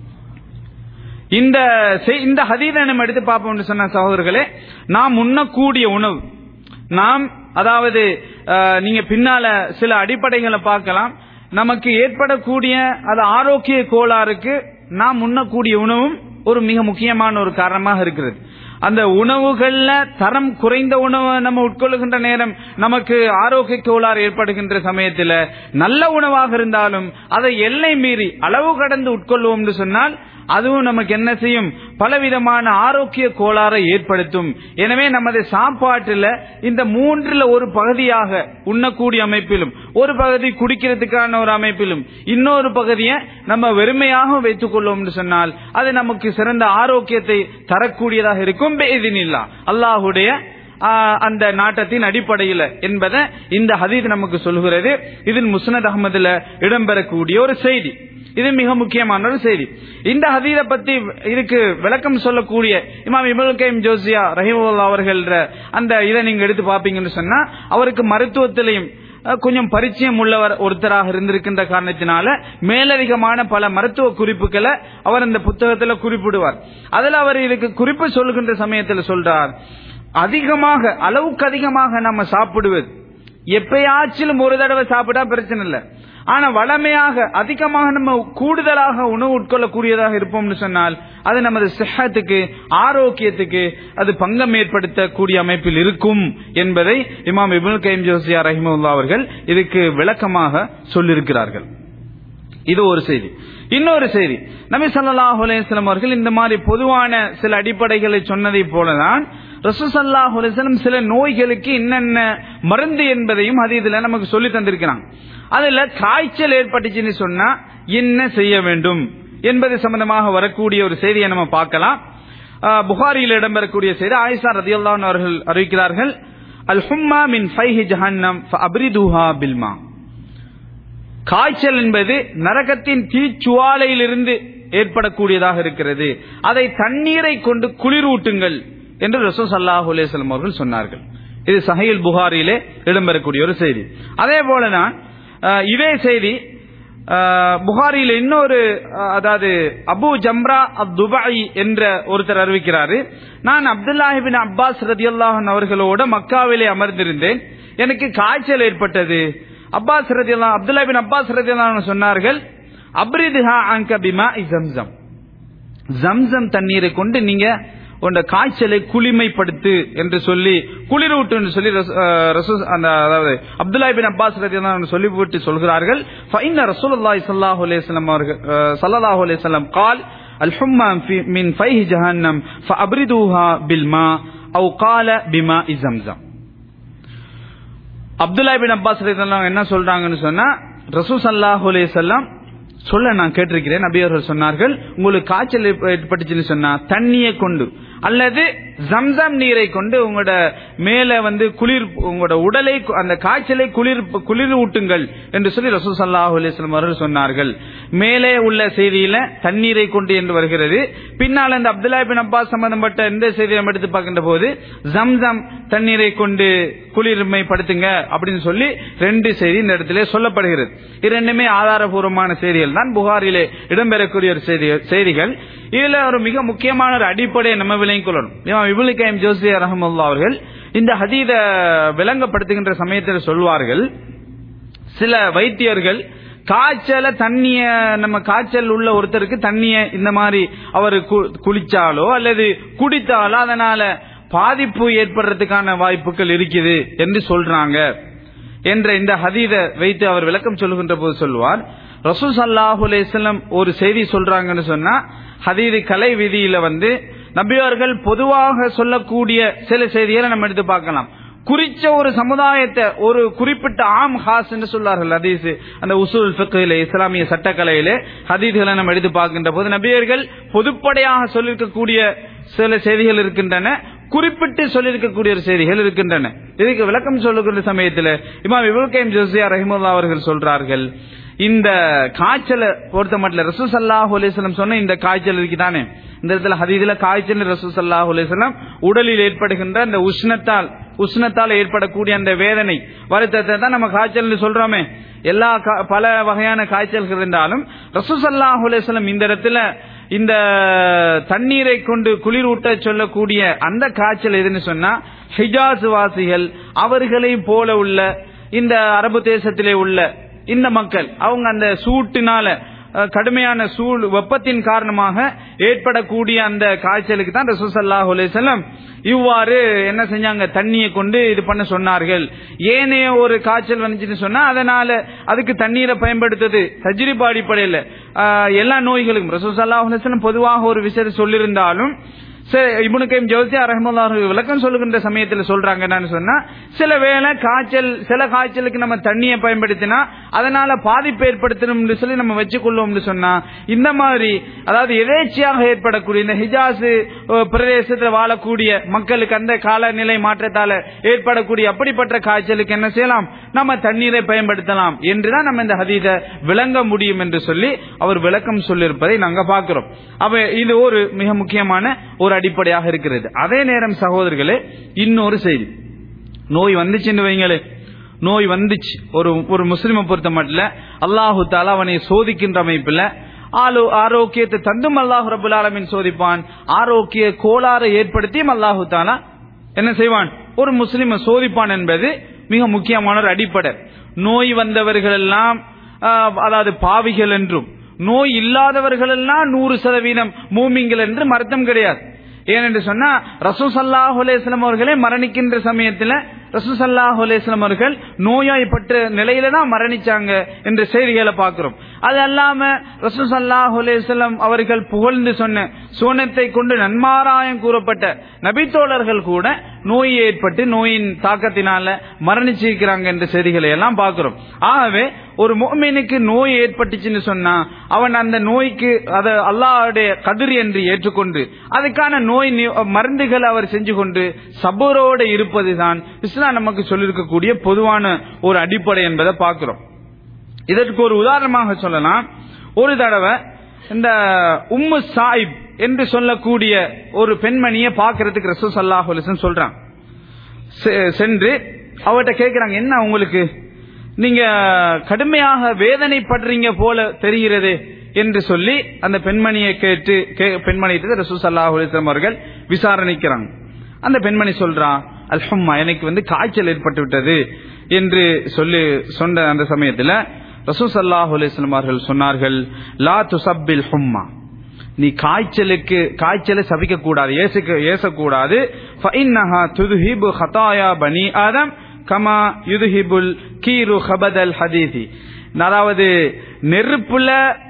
இந்த ஹதீஸை நம்ம எடுத்து பார்ப்போம் சொன்ன சகோதரர்களே, நாம் உண்ணக்கூடிய உணவு, நாம் அதாவது நீங்க பின்னால சில அடிப்படைகளை பார்க்கலாம், நமக்கு ஏற்படக்கூடிய அது ஆரோக்கிய கோளாறுக்கு நாம் உண்ணக்கூடிய உணவும் ஒரு மிக முக்கியமான ஒரு காரணமாக இருக்கிறது. அந்த உணவுகள்ல தரம் குறைந்த உணவு நம்ம உட்கொள்ளுகின்ற நேரம் நமக்கு ஆரோக்கிய கோளாறு ஏற்படுகின்ற சமயத்தில் நல்ல உணவாக இருந்தாலும் அதை எல்லை மீறி அளவு கடந்து உட்கொள்வோம் சொன்னால் அதுவும் நமக்கு என்ன செய்யும், பலவிதமான ஆரோக்கிய கோளாறை ஏற்படுத்தும். எனவே நமது சாப்பாட்டில் இந்த 3ல் ஒரு பகுதியாக உண்ணக்கூடிய அமைப்பிலும் ஒரு பகுதி குடிக்கிறதுக்கான ஒரு அமைப்பிலும் இன்னொரு பகுதியை நம்ம வெறுமையாக வைத்துக் கொள்வோம் சொன்னால் அது நமக்கு சிறந்த ஆரோக்கியத்தை தரக்கூடியதாக இருக்கும். அல்லாஹுடைய அந்த நாட்டத்தின் அடிப்படையில் என்பதை இந்த ஹதீஸ் நமக்கு சொல்கிறது. இதில் முஸ்னத் அஹ்மதுல இடம்பெறக்கூடிய ஒரு செய்தி, இது மிக முக்கியமான ஒரு செய்தி. இந்த ஹதீஸை பத்தி இதுக்கு விளக்கம் சொல்லக்கூடிய இமாம் இப்னுல் கைம் ஜௌஸியா ரஹிமஹுல்லாஹ் அவர்கள் அந்த இதை நீங்க எடுத்து பாப்பீங்கன்னு சொன்னா அவருக்கு மருத்துவத்திலையும் கொஞ்சம் பரிச்சயம் உள்ளவர் ஒருத்தராக இருந்திருக்கின்ற காரணத்தினால மேலதிகமான பல மருத்துவ குறிப்புகளை அவர் அந்த புத்தகத்தில் குறிப்பிடுவார். அதில் அவர் இதுக்கு குறிப்பு சொல்லுகின்ற சமயத்தில் சொல்றார், அதிகமாக அளவுக்கு அதிகமாக நம்ம சாப்பிடுவது எப்பயாச்சிலும் ஒரு தடவை சாப்பிட்டா பிரச்சனை இல்லை, ஆனா வளமையாக அதிகமாக நம்ம கூடுதலாக உணவு உட்கொள்ளக்கூடியதாக இருப்போம்னு சொன்னால் அது நமது சிஹத்துக்கு ஆரோக்கியத்துக்கு அது பங்கம் ஏற்படுத்தக்கூடிய அமைப்பில் இருக்கும் என்பதை இமாம் இப்னுல் கைம் ஜௌஸியா ரஹிமஹுல்லாஹ் அவர்கள் இதுக்கு விளக்கமாக சொல்லியிருக்கிறார்கள். இது ஒரு செய்தி. இன்னொரு செய்தி, நபி ஸல்லல்லாஹு அலைஹி வஸல்லம் அவர்கள் இந்த மாதிரி பொதுவான சில அடிப்படைகளை சொன்னதை போலதான் ரசூல் ஸல்லல்லாஹு அலைஹி வஸல்லம் சில நோய்களுக்கு என்னென்ன மருந்து என்பதையும் ஹதீஸ்ல நமக்கு சொல்லி தந்திருக்கிறாங்க. அதுல காய்ச்சல் ஏற்பட்டுச்சுன்னு சொன்னா என்ன செய்ய வேண்டும் என்பது சம்பந்தமாக வரக்கூடிய ஒரு செய்தியை நம்ம பார்க்கலாம். புகாரியில் இடம்பெறக்கூடிய செய்தி, ஆயிஷா ரலியல்லாஹு அன்ஹா அவர்கள் அறிவிக்கிறார்கள், அல் ஹும்மா மின் ஃபைஹி ஜஹன்னம் ஃபஅப்ரிதுஹா பில்மா. காய்ச்சல் என்பது நரகத்தின் தீச்சுவாலையிலிருந்து ஏற்படக்கூடியதாக இருக்கிறது, அதை தண்ணீரை கொண்டு குளிரூட்டுங்கள் என்று ரசூல் ஸல்லல்லாஹு அலைஹி வஸல்லம் அவர்கள் சொன்னார்கள். இது சஹீஹ் புகாரியிலே இடம்பெறக்கூடிய ஒரு செய்தி. அதே போலதான் இதே செய்தி புகாரியில் இன்னொரு, அதாவது அபு ஜம்ரா அத்-துபை என்ற ஒருத்தர் அறிவிக்கிறாரு, நான் அப்துல்லாஹ் இப்னு அப்பாஸ் ரலியல்லாஹு அன்ஹு அவர்களோடு மக்காவிலே அமர்ந்திருந்தேன், எனக்கு காய்ச்சல் ஏற்பட்டது. அப்துல்லாஹ் இப்னு அப்பாஸ் ரலியல்லாஹு அன்ஹு சொன்னார்கள், அப்ரிதுஹா அன்க பிமாஇ ஜம்ஸம், ஜம்ஸம் தண்ணீரை கொண்டு நீங்க உண்ட காய்ச்சலை குளிமைப்படுத்து என்று சொல்லி, குளிரூட்டு என்று சொல்லி அதாவது அப்துல்லாஹ் இப்னு அப்பாஸ் ரலியல்லாஹு அன்ஹு சொல்லிவிட்டு சொல்கிறார்கள், ஃபஇன்ன ரசூலுல்லாஹி ஸல்லல்லாஹு அலைஹி வஸல்லம் ஸல்லல்லாஹு அலைஹி வஸல்லம் قال الحمى من فيه جهنم فابردوها بالماء او قال بماء زمزم. அப்துல்லாஹ் இப்னு அப்பாஸ் ரலியல்லாஹு என்ன சொல்றாங்கன்னு சொன்னா, ரசூல் ஸல்லல்லாஹு அலைஹி வஸல்லம் சொல்ல நான் கேட்டிருக்கிறேன், நபி அவர்கள் சொன்னார்கள், உங்களுக்கு காய்ச்சல் ஏற்பட்டுச்சுன்னு சொன்னா தண்ணியை கொண்டு அல்லது ஜம்சம் நீரை கொண்டு உங்களோட மேல குளிர், உங்களோட உடலை, அந்த காய்ச்சலை குளிர் ஊட்டுங்கள் என்று சொல்லி ரசூல் ஸல்லல்லாஹு அலைஹி வஸல்லம் அவர்கள் சொன்னார்கள். மேலே உள்ள செய்தியில தண்ணீரை கொண்டு என்று வருகிறது, பின்னால் அந்த அப்துல்லாஹ் இப்னு அப்பாஸ் சம்பந்தப்பட்ட இந்த செய்தியை நம்ம எடுத்து பார்க்கின்ற போது ஜம்சம் தண்ணீரை கொண்டு குளிர்மைப்படுத்துங்க அப்படின்னு சொல்லி ரெண்டு செய்தி இந்த இடத்திலே சொல்லப்படுகிறது. இரண்டுமே ஆதாரபூர்வமான செய்திகள் தான், புகாரிலே இடம்பெறக்கூடிய ஒரு செய்திகள். இதுல ஒரு மிக முக்கியமான ஒரு அடிப்படையை நம்ம விளங்கிக் கொள்ளணும். இப்னு கைம் ஜௌஸிய்யா ரஹ்மத்துல்லாஹி அவர்கள் இந்த ஹதீஸை விளங்கப்படுத்துகின்ற சமயத்தில் சொல்வார்கள், சில வைத்தியர்கள் காய்ச்சல தண்ணிய, நம்ம காய்ச்சல் உள்ள ஒருத்தருக்கு தண்ணிய இந்த மாதிரி அவர் குளிச்சாலோ அல்லது குடித்தாலோ அதனால பாதிப்பு ஏற்படுறதுக்கான வாய்ப்புகள் இருக்குது என்று சொல்றாங்க என்ற இந்த ஹதீஸை வைத்து அவர் விளக்கம் சொல்லுகின்ற போது சொல்வார், ரசூல் ஸல்லல்லாஹு அலைஹி வஸல்லம் ஒரு செய்தி சொல்றாங்கன்னு சொன்னா, ஹதீஸ் கலை விதியில நபியவர்கள் பொதுவாக சொல்லக்கூடிய சில செய்திகளை நம்ம எடுத்து பார்க்கலாம். குறிச்ச ஒரு சமுதாயத்தை ஒரு குறிப்பிட்ட ஆம் ஹாஸ் என்று சொல்வார்கள். ஹதீஸ் அந்த உசூல் ஃபிக்ஹிலே, இஸ்லாமிய சட்டக்கலையிலே ஹதீஸ்களை நம்ம எடுத்து பார்க்கின்ற போது நபியர்கள் பொதுப்படையாக சொல்லியிருக்கக்கூடிய சில செய்திகள் இருக்கின்றன, குறிப்பிட்டு சொல்லியிருக்கக்கூடிய செய்திகள் இருக்கின்றன. இதுக்கு விளக்கம் சொல்லுகின்ற சமயத்தில் இமாம் இப்னு கைம் ஜௌஸிய்யா ரஹிமஹுல்லாஹ் அவர்கள் சொல்றார்கள், இந்த காய்ச்சலை பொறுத்த மட்டும் ரசூல் ஸல்லல்லாஹு அலைஹி வஸல்லம் சொன்ன இந்த காய்ச்சல் இருக்குதானே, இந்த இடத்துல ஹதீஸ்ல காய்ச்சல் ரசூல் ஸல்லல்லாஹு அலைஹி வஸல்லம் உடலில் ஏற்படுகின்ற அந்த உஷ்ணத்தால் ஏற்படக்கூடிய அந்த வேதனை வருத்தத்தை தான் நம்ம காய்ச்சல் சொல்றோமே. எல்லா பல வகையான காய்ச்சல்கள் இருந்தாலும் ரசூல் ஸல்லல்லாஹு அலைஹி வஸல்லம் இந்த இடத்துல இந்த தண்ணீரை கொண்டு குளிரூட்ட சொல்லக்கூடிய அந்த காய்ச்சல் எதுன்னு சொன்னா, ஹிஜாஸ் வாசிகள் அவர்களை போல உள்ள இந்த அரபு தேசத்திலே உள்ள இந்த மக்கள், அவங்க அந்த சூட்டினால கடுமையான வெப்பத்தின் காரணமாக ஏற்படக்கூடிய அந்த காய்ச்சலுக்கு தான் ரசூல் ஸல்லல்லாஹு அலைஹி வஸல்லம் இவ்வாறு என்ன செஞ்சாங்க, தண்ணியை கொண்டு இது பண்ண சொன்னார்கள். ஏனைய ஒரு காய்ச்சல் வந்துச்சுன்னு சொன்னா அதனால அதுக்கு தண்ணீரை பயன்படுத்துறது தஜ்ரிபா அடிப்படையில் எல்லா நோய்களுக்கும் ரசூல் ஸல்லல்லாஹு அலைஹி வஸல்லம் பொதுவாக ஒரு விஷயத்தை சொல்லியிருந்தாலும் இப்னு கைம் ஜௌஸிய்யா ரஹ்மத்துல்லாஹி விளக்கம் சொல்லுகின்ற சமயத்தில் சொல்றாங்க என்னன்னு சொன்னா, சில வேளை சில காய்ச்சலுக்கு நம்ம தண்ணியை பயன்படுத்தினா அதனால பாதிப்பு ஏற்படுத்தணும் சொல்லி நம்ம வச்சுக்கொள்ளும் சொன்னா, இந்த மாதிரி அதாவது எதேச்சியாக ஏற்படக்கூடிய இந்த ஹிஜாஸ் பிரதேசத்தில் வாழக்கூடிய மக்களுக்கு அந்த காலநிலை மாற்றத்தால ஏற்படக்கூடிய அப்படிப்பட்ட காய்ச்சலுக்கு என்ன செய்யலாம், நம்ம தண்ணீரை பயன்படுத்தலாம் என்றுதான் நம்ம இந்த ஹதீஸை விளங்க முடியும் என்று சொல்லி அவர் விளக்கம் சொல்லியிருப்பதை நாங்க பார்க்கிறோம். அப்ப இது ஒரு மிக முக்கியமான ஒரு அடிப்படையாக இருக்கிறது. அதே நேரம் சகோதரர்களே, இன்னொரு செய்தி, நோய் வந்துச்சுன்னு வைங்களே, நோய் வந்துச்சு ஒரு முஸ்லிமை பொறுத்த மட்டும் அல்லாஹு தஆலா அவனை சோதிக்கின்ற அமைப்பில் ஆரோக்கியத்தை தந்தும் அல்லாஹ் ரப்பல் ஆலமீன் சோதிப்பான், ஆரோக்கிய கோளாறு ஏற்படுத்தியும் அல்லாஹு தஆலா என்ன செய்வான், ஒரு முஸ்லிமை சோதிப்பான் என்பது மிக முக்கியமான ஒரு அடிப்படை. நோய் வந்தவர்கள் எல்லாம் அதாவது பாவிகள் என்றும், நோய் இல்லாதவர்கள் எல்லாம் 100% மூமின்கள் என்று அர்த்தம் கிடையாது. ஏனென்று சொன்னா ரசூல் ஸல்லல்லாஹு அலைஹி வஸல்லம் அவர்களே மரணிக்கின்ற சமயத்தில் ரசூல் ஸல்லல்லாஹு அலைஹி வஸல்லம் அவர்கள் நோயாய்ப்பட்ட நிலையில தான் மரணிச்சாங்க என்ற செய்திகளை பார்க்கிறோம். அது அல்லாம ரசூல் ஸல்லல்லாஹு அலைஹி வஸல்லம் அவர்கள் புகழ்ந்து சொன்ன சுவனத்தை கொண்டு நன்மாராயம் கூறப்பட்ட நபித்தோழர்கள் கூட நோய் ஏற்பட்டு நோயின் தாக்கத்தினால மரணிச்சிருக்கிறாங்க என்ற செய்திகளை எல்லாம் பார்க்கிறோம். ஆகவே ஒரு முஃமினுக்கு நோய் ஏற்பட்டுச்சுன்னு சொன்னா அவன் அந்த நோய்க்கு அதை அல்லாஹ்வுடைய கதிர் என்று ஏற்றுக்கொண்டு அதுக்கான நோய் மருந்துகள் அவர் செஞ்சு கொண்டு சபரோடு இருப்பதுதான் இஸ்லாம் நமக்கு சொல்லியிருக்கக்கூடிய பொதுவான ஒரு அடிப்படை என்பதை பார்க்கிறோம். இதற்கு ஒரு உதாரணமாக சொல்லலாம். ஒரு தடவை இந்த உம்மு சாயிப் என்று சொல்லக்கூடிய ஒரு பெண்மணியை பார்க்கறதுக்கு ரசூல் ஸல்லல்லாஹு அலைஹி வஸல்லம் சொல்றாங்க. சென்று அவர்கிட்ட கேட்கிறாங்க, என்ன உங்களுக்கு நீங்க கடுமையாக வேதனைப்படுறீங்க போல தெரிகிறது என்று சொல்லி அந்த பெண்மணியை கேட்டு பெண்மணியை ரசூல் ஸல்லல்லாஹு அலைஹி வஸல்லம் அவர்கள் விசாரணைக்கிறாங்க. அந்த பெண்மணி சொல்றா, அல்ஹம்மா, எனக்கு காய்ச்சல் ஏற்பட்டு விட்டது என்று சொன்ன அந்த சமயத்தில் ரசூல் ஸல்லல்லாஹு அலைஹி வஸல்லம் அவர்கள் சொன்னார்கள், லா துஸப்பில் ஹும்மா, நீ காய்ச்சலை சபிக்க கூடாது, ஏசக்கூடாது. ஃபஇன்னஹா துذஹிபு ஹதாயா பனி ஆதம் கமா யுذஹிபுல் கீரு ஹபதல் ஹதீதி. அதாவது நெருப்புல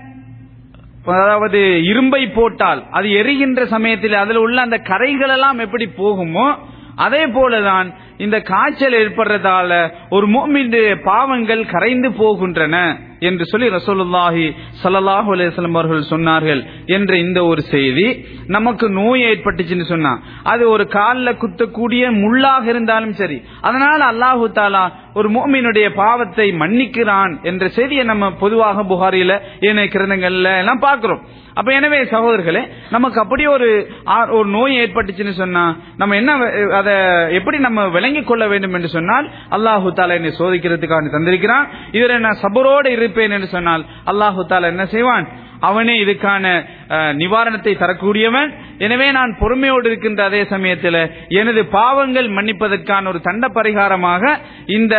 இரும்பை போட்டால் அது எரிகின்ற சமயத்தில் அதில் உள்ள அந்த கரைகள் எல்லாம் எப்படி போகுமோ அதே போலதான் இந்த காய்ச்சல் ஏற்படுறதால ஒரு முஃமினுடைய பாவங்கள் கரைந்து போகின்றன என்று சொல்லி ரசூலுல்லாஹி ஸல்லல்லாஹு அலைஹி வஸல்லம் அவர்கள் சொன்னார்கள் என்ற இந்த ஒரு செய்தி. நமக்கு நோய் ஏற்பட்டுச்சுன்னு சொன்னா அது ஒரு காலில் குத்தக்கூடிய முள்ளாக இருந்தாலும் சரி, அதனால அல்லாஹு தாலா ஒரு முஃமினுடைய பாவத்தை மன்னிக்கிறான் என்ற செய்தியை நம்ம பொதுவாக புகாரில ஏனைய கிரந்தங்கள்ல எல்லாம் பார்க்கிறோம். அப்ப எனவே சகோதரர்களே, நமக்கு அப்படி ஒரு நோய் ஏற்பட்டுச்சுன்னு சொன்னா நம்ம என்ன அதை எப்படி நம்ம விளங்கிக் கொள்ள வேண்டும் என்று சொன்னால், அல்லாஹு தாலா என்னை சோதிக்கிறதுக்காக தந்திருக்கிறான், இதில் நான் சபரோடு இருப்பேன் என்று சொன்னால் அல்லாஹு தாலா என்ன செய்வான், அவனே இதுக்கான நிவாரணத்தை தரக்கூடியவன். எனவே நான் பொறுமையோடு இருக்கின்ற அதே சமயத்தில் எனது பாவங்கள் மன்னிப்பதற்கான ஒரு தண்ட பரிகாரமாக இந்த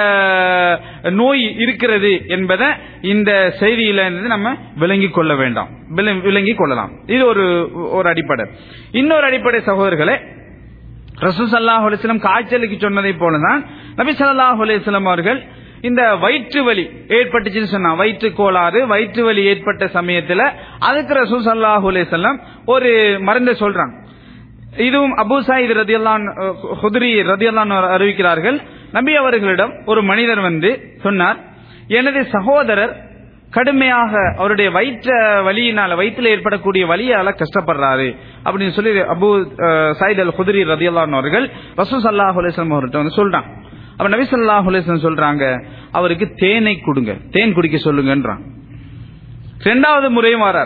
நோய் இருக்கிறது என்பதை இந்த செய்தியில நம்ம விளங்கிக் கொள்ள வேண்டாம், விளங்கிக் கொள்ளலாம். இது ஒரு அடிப்படை. இன்னொரு அடிப்படை சகோதரர்களே, ரசூல் ஸல்லல்லாஹு அலைஹி வஸல்லம் காய்ச்சலுக்கு சொன்னதை போலதான் நபி ஸல்லல்லாஹு அலைஹி வஸல்லம் அவர்கள் இந்த வயிற்று வலி ஏற்பட்டுச்சுன்னு சொன்னா, வயிற்று கோளாறு வயிற்று வலி ஏற்பட்ட சமயத்தில் அதுக்கு ரசூல் ஸல்லல்லாஹு அலைஹி வஸல்லம் ஒரு மருந்தை சொல்றாங்க. இதுவும் அபூ சயீத் குத்ரி ரலியல்லாஹு அன்ஹு அறிவிக்கிறார்கள், நபி அவர்களிடம் ஒரு மனிதர் வந்து சொன்னார், எனது சகோதரர் கடுமையாக அவருடைய வயிற்றில் ஏற்படக்கூடிய வலியால கஷ்டப்படுறாரு அப்படின்னு சொல்லி அபூ சயீத் குத்ரி ரலியல்லாஹு அன்ஹு அவர்கள் ரசூல் ஸல்லல்லாஹு அலைஹி வஸல்லம் அவர்கிட்ட வந்து சொல்றாங்க. அப்ப நபி ஸல்லல்லாஹு அலைஹி வஸல்லம் சொல்றாங்க, அவருக்கு தேனை கொடுங்க, தேன் குடிக்க சொல்லுங்கன்றாங்க. இரண்டாவது முறையும் வரார்,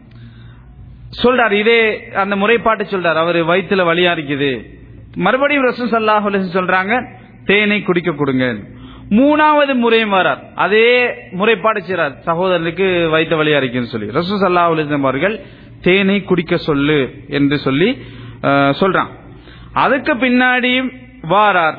சொல்றார், இதே அந்த முறைப்பாட்டை சொல்றார், அவரு வயிற்றுல வலியா இருக்குது. மறுபடியும் ரசூல் ஸல்லல்லாஹு அலைஹி வஸல்லம் சொல்றாங்க, தேனை குடிக்க கொடுங்க. மூணாவது முறையும் வரார், அதே முறைப்பாடு செய்றார், சகோதரனுக்கு வயிற்று வலியா இருக்குன்னு சொல்லி. ரசூல் ஸல்லல்லாஹு அலைஹி வஸல்லம் அவர்கள் தேனை குடிக்க சொல்லு என்று சொல்லி சொல்றான். அதுக்கு பின்னாடியும் வாரார்,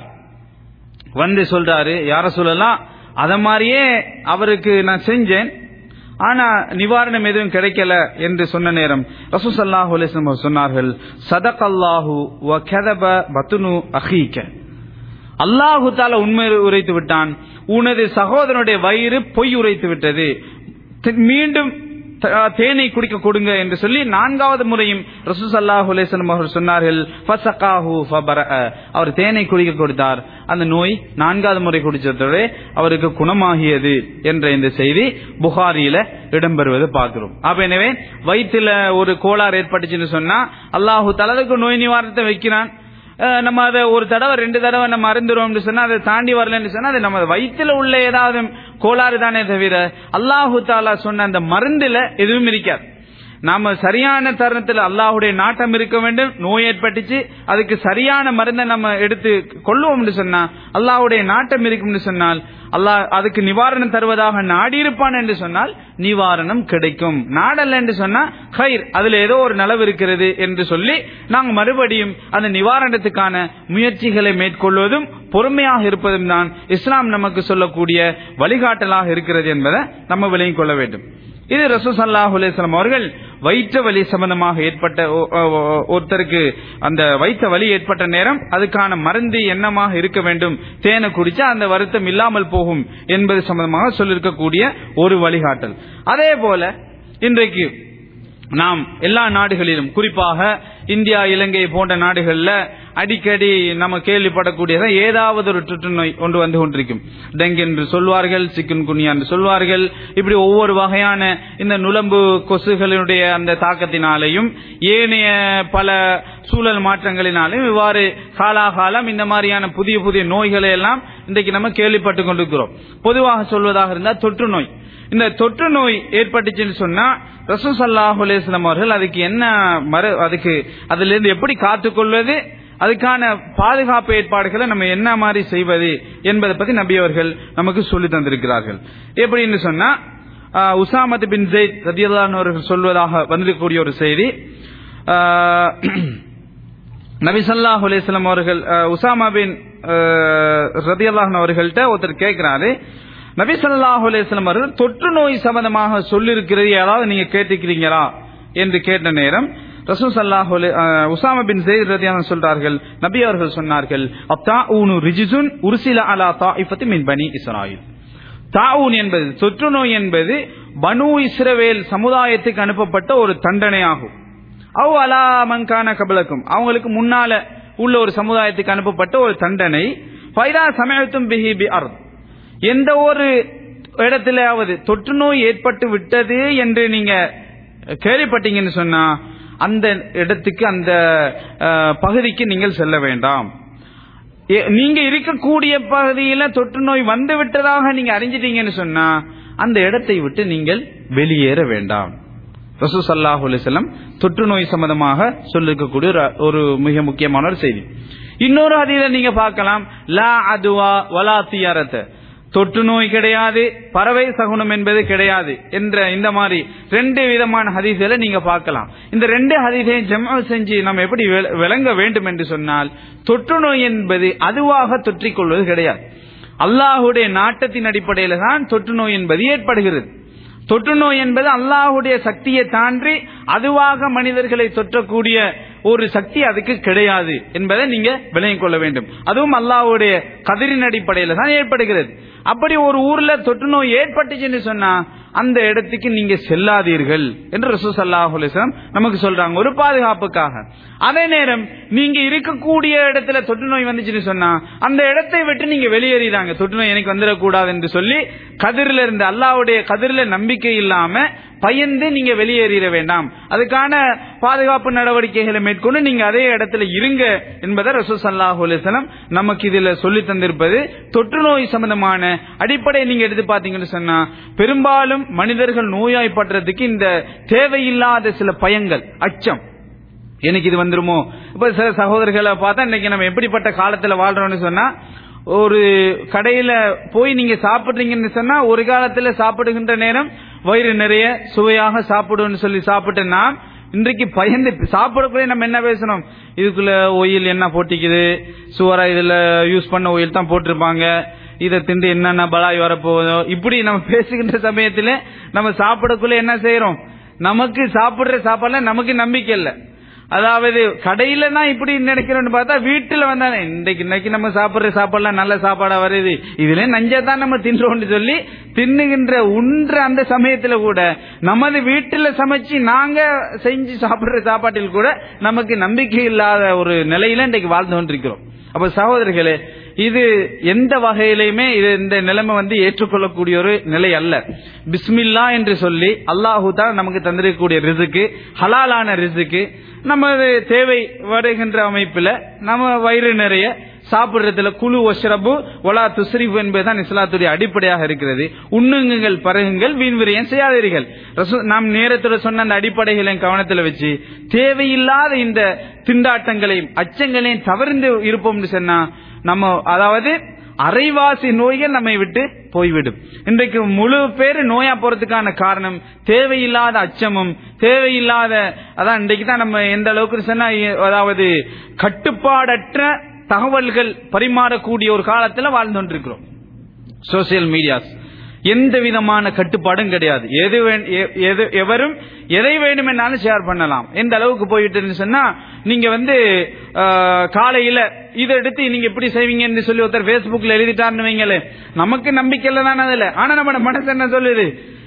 வந்து சொல்றாரு, யா ரசூலல்லாஹ், அத மாதிரியே அவருக்கு நான் செஞ்சேன், ஆனா நிவாரணம் எதுவும் கிடைக்கல என்று சொன்ன நேரம் ரசூல் ஸல்லல்லாஹு அலைஹி வஸல்லம் சொன்னார்கள், ஸதகல்லாஹு வ கதப பத்னு அஹீக, அல்லாஹு தஆலா உண்மை உரைத்து விட்டான், உனது சகோதரனுடைய வயிறு பொய் உரைத்து விட்டது, மீண்டும் தேனை குடிக்க கொடுங்க என்று சொல்லி நான்காவது முறையும் ரசூல் ஸல்லல்லாஹு அலைஹி வஸல்லம் அவர்கள் சொன்னார்கள், ஃபஸகாஹு ஃபபரஅ, அவர் தேனை குடிக்க கொடுத்தார், அந்த நோய் நான்காவது முறை குடிச்சதோட அவருக்கு குணமாகியது என்ற இந்த செய்தி புகாரியில இடம்பெறுவது பார்க்கிறோம். அப்ப எனவே வயிற்றுல ஒரு கோளாறு ஏற்பட்டுச்சுன்னு சொன்னா அல்லாஹு தஆலா நோய் நிவாரணத்தை வைக்கிறான். நம்ம அதை ஒரு தடவை 2 தடவை நம்ம அறிந்துறோம் சொன்னா அதை தாண்டி வரலன்னு சொன்னா அது நம்ம வயிற்றுல உள்ள ஏதாவது கோளாறு தானே தவிர அல்லாஹு தாலா சொன்ன அந்த மருந்துல எதுவும் இருக்காது. நாம சரியான தருணத்தில் அல்லாஹுடைய நாட்டம் இருக்க வேண்டும். நோய் ஏற்பட்டுச்சு, அதுக்கு சரியான மருந்தை நம்ம எடுத்து கொள்ளுவோம் சொன்னா அல்லாஹுடைய நாட்டம் இருக்கும் சொன்னால் அல்லாஹ் அதுக்கு நிவாரணம் தருவதாக நாடி இருப்பான் என்று சொன்னால் நிவாரணம் கிடைக்கும். நாடல்ல என்று சொன்னா ஹைர், அதுல ஏதோ ஒரு நலவு இருக்கிறது என்று சொல்லி நாங்க மறுபடியும் அந்த நிவாரணத்துக்கான முயற்சிகளை மேற்கொள்வதும் பொறுமையாக இருப்பதும் தான் இஸ்லாம் நமக்கு சொல்லக்கூடிய வழிகாட்டலாக இருக்கிறது என்பதை நம்ம விளங்கிக் கொள்ள வேண்டும். இது ரசூல் ஸல்லல்லாஹு அலைஹி வஸல்லம் அவர்கள் வயிற்று வலி சம்பந்தமாக ஏற்பட்ட ஒருத்தருக்கு அந்த வயிற்று வலி ஏற்பட்ட நேரம் அதுக்கான மருந்து என்னமாக இருக்க வேண்டும், தேனை குடிச்சா அந்த வருத்தம் இல்லாமல் போகும் என்பது சம்பந்தமாக சொல்லியிருக்கக்கூடிய ஒரு வழிகாட்டல். அதே போல இன்றைக்கு நாம் எல்லா நாடுகளிலும் குறிப்பாக இந்தியா, இலங்கை போன்ற நாடுகளில் அடிக்கடி நம்ம கேள்விப்படக்கூடியதான் ஏதாவது ஒரு தொற்று நோய் கொண்டு வந்து கொண்டிருக்கும். டெங்கு என்று சொல்வார்கள், சிக்கன் குனியா என்று சொல்வார்கள். இப்படி ஒவ்வொரு வகையான இந்த நுளம்பு கொசுகளுடைய அந்த தாக்கத்தினாலேயும் ஏனைய பல சூழல் மாற்றங்களினாலும் இவ்வாறு காலாகாலம் இந்த மாதிரியான புதிய புதிய நோய்களை எல்லாம் இன்றைக்கு நம்ம கேள்விப்பட்டு கொண்டிருக்கிறோம். பொதுவாக சொல்வதாக இருந்தால் தொற்று நோய், இந்த தொற்று நோய் ஏற்பட்டுச்சுன்னு சொன்னா ரசூல் ஸல்லல்லாஹு அலைஹி வஸல்லம் அவர்கள் அதுக்கு என்ன அதுக்கு அதிலிருந்து எப்படி காத்துக்கொள்வது, அதுக்கான பாதுகாப்பு ஏற்பாடுகளை நம்ம என்ன மாதிரி செய்வது என்பதை பத்தி நபி அவர்கள் நமக்கு சொல்லி தந்திருக்கிறார்கள். எப்படின்னு சொன்னா உசாமா பின் ஸைத் ரலியல்லாஹு அன்ஹு அவர்கள் சொல்வதாக வந்திருக்கக்கூடிய ஒரு செய்தி, நபி ஸல்லல்லாஹு அலைஹி வஸல்லம் அவர்கள் உசாமா பின் ரலியல்லாஹு அன்ஹு அவர்கள்ட்ட ஒருத்தர் கேட்கிறாரு, நபி ஸல்லல்லாஹு அலைஹி வஸல்லம் அவர்கள் தொற்று நோய் சம்பந்தமாக சொல்லியிருக்கிறது யாராவது நீங்க கேட்டிருக்கிறீங்களா என்று கேட்ட நேரம் ரசூல் ஸல்லல்லாஹு அலைஹி உசாமா பின் ஸைத் ரலியல்லாஹு அன்ஹு சொல்றார்கள், நபி அவர்கள் சொன்னார்கள், அத்தாஊனு ரிஜ்ஸுன் உர்சில அலா தாயிஃபத்தி மின் பனி இஸ்ராயில். தாஊன் என்பது தொற்று நோய் என்பது பனு இஸ்ரவேல் சமுதாயத்துக்கு அனுப்பப்பட்ட ஒரு தண்டனையாகும். அவ் அலா மன்கான கபலக்கும், அவங்களுக்கு முன்னால உள்ள ஒரு சமுதாயத்துக்கு அனுப்பப்பட்ட ஒரு தண்டனை. ஃபைதா சமயத்தும் பிஹி பி அர்த், எந்த ஒரு இடத்திலாவது தொற்று நோய் ஏற்பட்டு விட்டது என்று நீங்க கேள்விப்பட்டீங்கன்னு சொன்னா அந்த இடத்துக்கு அந்த பகுதிக்கு நீங்கள் செல்ல வேண்டாம். நீங்க இருக்கக்கூடிய பகுதியில் தொற்று நோய் வந்து விட்டதாக நீங்க அறிஞ்சிட்டீங்கன்னு சொன்னா அந்த இடத்தை விட்டு நீங்கள் வெளியேற வேண்டாம். ரசூல் ஸல்லல்லாஹு அலைஹி வஸல்லம் தொற்று நோய் சம்பந்தமாக சொல்லிருக்கக்கூடிய ஒரு மிக முக்கியமான ஒரு செய்தி. இன்னொரு ஹதீஸை நீங்க பார்க்கலாம், லா அதுவா வலா தியாரத், தொற்று நோய் கிடையாது, பறவை சகுனம் என்பது கிடையாது என்ற இந்த மாதிரி 2 விதமான ஹதீஸ்களை நீங்க பார்க்கலாம். இந்த 2 ஹதீஸையும் ஜம்ஆ செஞ்சு நம்ம எப்படி விளங்க வேண்டும் என்று சொன்னால், தொற்று நோய் என்பது அதுவாக தொற்றிக் கொள்வது கிடையாது. அல்லாஹ்வுடைய நாட்டத்தின் அடிப்படையில் தான் தொற்று நோய் என்பது ஏற்படுகிறது. தொற்று நோய் என்பது அல்லாஹ்வுடைய சக்தியை தாண்டி அதுவாக மனிதர்களை தொற்றக்கூடிய ஒரு சக்தி அதுக்கு கிடையாது என்பதை நீங்க விளங்கிக் கொள்ள வேண்டும். அதுவும் அல்லாஹ்வுடைய கதிரின் அடிப்படையில் தான் ஏற்படுகிறது. அப்படி ஒரு ஊர்ல தொற்று நோய் ஏற்பட்டுச்சுன்னு சொன்னா அந்த இடத்துக்கு நீங்க செல்லாதீர்கள் என்று ரசூல் ஸல்லல்லாஹு அலைஹி வஸல்லம் நமக்கு சொல்றாங்க, ஒரு பாதுகாப்புக்காக. அதே நேரம் நீங்க இருக்கக்கூடிய இடத்துல தொற்று நோய் வந்துச்சுன்னு சொன்னா அந்த இடத்தை விட்டு நீங்க வெளியேறாங்க, தொற்று நோய் எனக்கு வந்துடக்கூடாது என்று சொல்லி கதிரில இருந்து அல்லாஹ்வுடைய கதிரில நம்பிக்கை இல்லாம பயந்து நீங்க வெளியேறிட வேண்டாம். அதுக்கான பாதுகாப்பு நடவடிக்கைகளை மேற்கொண்டு நீங்க அதே இடத்துல இருங்க என்பதை ரசூல் ஸல்லல்லாஹு அலைஹி வஸல்லம் நமக்கு இதுல சொல்லி தந்திருப்பது. தொற்று நோய் சம்பந்தமான அடிப்படையை நீங்க எடுத்து பாத்தீங்கன்னு சொன்னா பெரும்பாலும் மனிதர்கள் நோயாய்ப்படுறதுக்கு இந்த தேவையில்லாத சில பயங்கள், அச்சம், எனக்கு இது வந்துருமோ. இப்ப சில சகோதரர்களை பார்த்தா இன்னைக்கு நம்ம எப்படிப்பட்ட காலத்துல வாழ்றோம்னு சொன்னா, ஒரு கடையில போய் நீங்க சாப்பிடுறீங்கன்னு சொன்னா ஒரு காலத்துல சாப்பிடுகின்ற நேரம் வயிறு நிறைய சுவையாக சாப்பிடுன்னு சொல்லி சாப்பிட்டேன்னா இன்றைக்கு பயந்து சாப்பிடக்குள்ளே நம்ம என்ன பேசணும், இதுக்குள்ள ஒயில் என்ன போட்டிக்குது, சுவரா இதுல யூஸ் பண்ண ஒயில் தான் போட்டிருப்பாங்க, இதை திண்டு என்னென்ன பலாய் வரப்போதோ, இப்படி நம்ம பேசுகின்ற சமயத்துல நம்ம சாப்பிடக்குள்ள என்ன செய்யறோம், நமக்கு சாப்பிடுற சாப்பாடுல நமக்கு நம்பிக்கை இல்லை. அதாவது கடையில தான் இப்படி நினைக்கிறோம்னு பார்த்தா வீட்டுல வந்தானே இன்னைக்கு நம்ம சாப்பிடுற சாப்பாடுலாம் நல்ல சாப்பாடா வருது, இதுல நஞ்சதான் நம்ம தின்றோம்னு சொல்லி தின்னுகின்ற உண்ற அந்த சமயத்துல கூட நமது வீட்டுல சமைச்சு நாங்க செஞ்சு சாப்பிடுற சாப்பாட்டில் கூட நமக்கு நம்பிக்கை இல்லாத ஒரு நிலையில இன்றைக்கு வாழ்ந்து கொண்டிருக்கிறோம். அப்ப சகோதரர்களே, இது எந்த வகையிலுமே இந்த நிலைமை ஏற்றுக்கொள்ளக்கூடிய ஒரு நிலை அல்ல. பிஸ்மில்லா என்று சொல்லி அல்லாஹு தான் நமக்கு தந்திருக்கக்கூடிய ரிசுக்கு, ஹலாலான ரிசுக்கு, நமது தேவை வருகின்ற அமைப்புல நம்ம வயிறு நிறைய சாப்பிடுறதுல குழு ஒஷ்ரபு ஒலா துஸ்ரிஃப் என்பதுதான் இஸ்லாத்துடைய அடிப்படையாக இருக்கிறது. உண்ணுங்கள், பருகுங்கள், வீண் விரயம் செய்யாதீர்கள். நாம் நேரத்தோட சொன்ன அந்த அடிப்படைகளையும் கவனத்தில் வச்சு தேவையில்லாத இந்த திண்டாட்டங்களையும் அச்சங்களையும் தவிர்த்து இருப்போம்னு சொன்னா நம்ம அதாவது அரைவாசி நோய்கள் நம்மை விட்டு போய்விடும். இன்றைக்கு முழு பேரு நோயா போறதுக்கான காரணம் தேவையில்லாத அச்சமும் தேவையில்லாத, அதான் இன்றைக்கு தான் நம்ம எந்த அளவுக்கு சொன்னா அதாவது கட்டுப்பாடற்ற தகவல்கள் பரிமாறக்கூடிய ஒரு காலத்துல வாழ்ந்து கொண்டிருக்கிறோம். சோசியல் மீடியாஸ் எந்த விதமான கட்டுப்பாடும் கிடையாது. எவரும் எதை வேண்டுமென்னாலும் ஷேர் பண்ணலாம். எந்த அளவுக்கு போயிட்டு சொன்னா நீங்க காலையில இதை எடுத்து நீங்க எப்படி செய்வீங்கன்னு சொல்லி ஒருத்தர் பேஸ்புக்ல எழுதிட்டாருன்னு வைங்களே, நமக்கு நம்பிக்கை இல்லை தானே அதுல. ஆனா நம்ம மனசு என்ன சொல்லுது,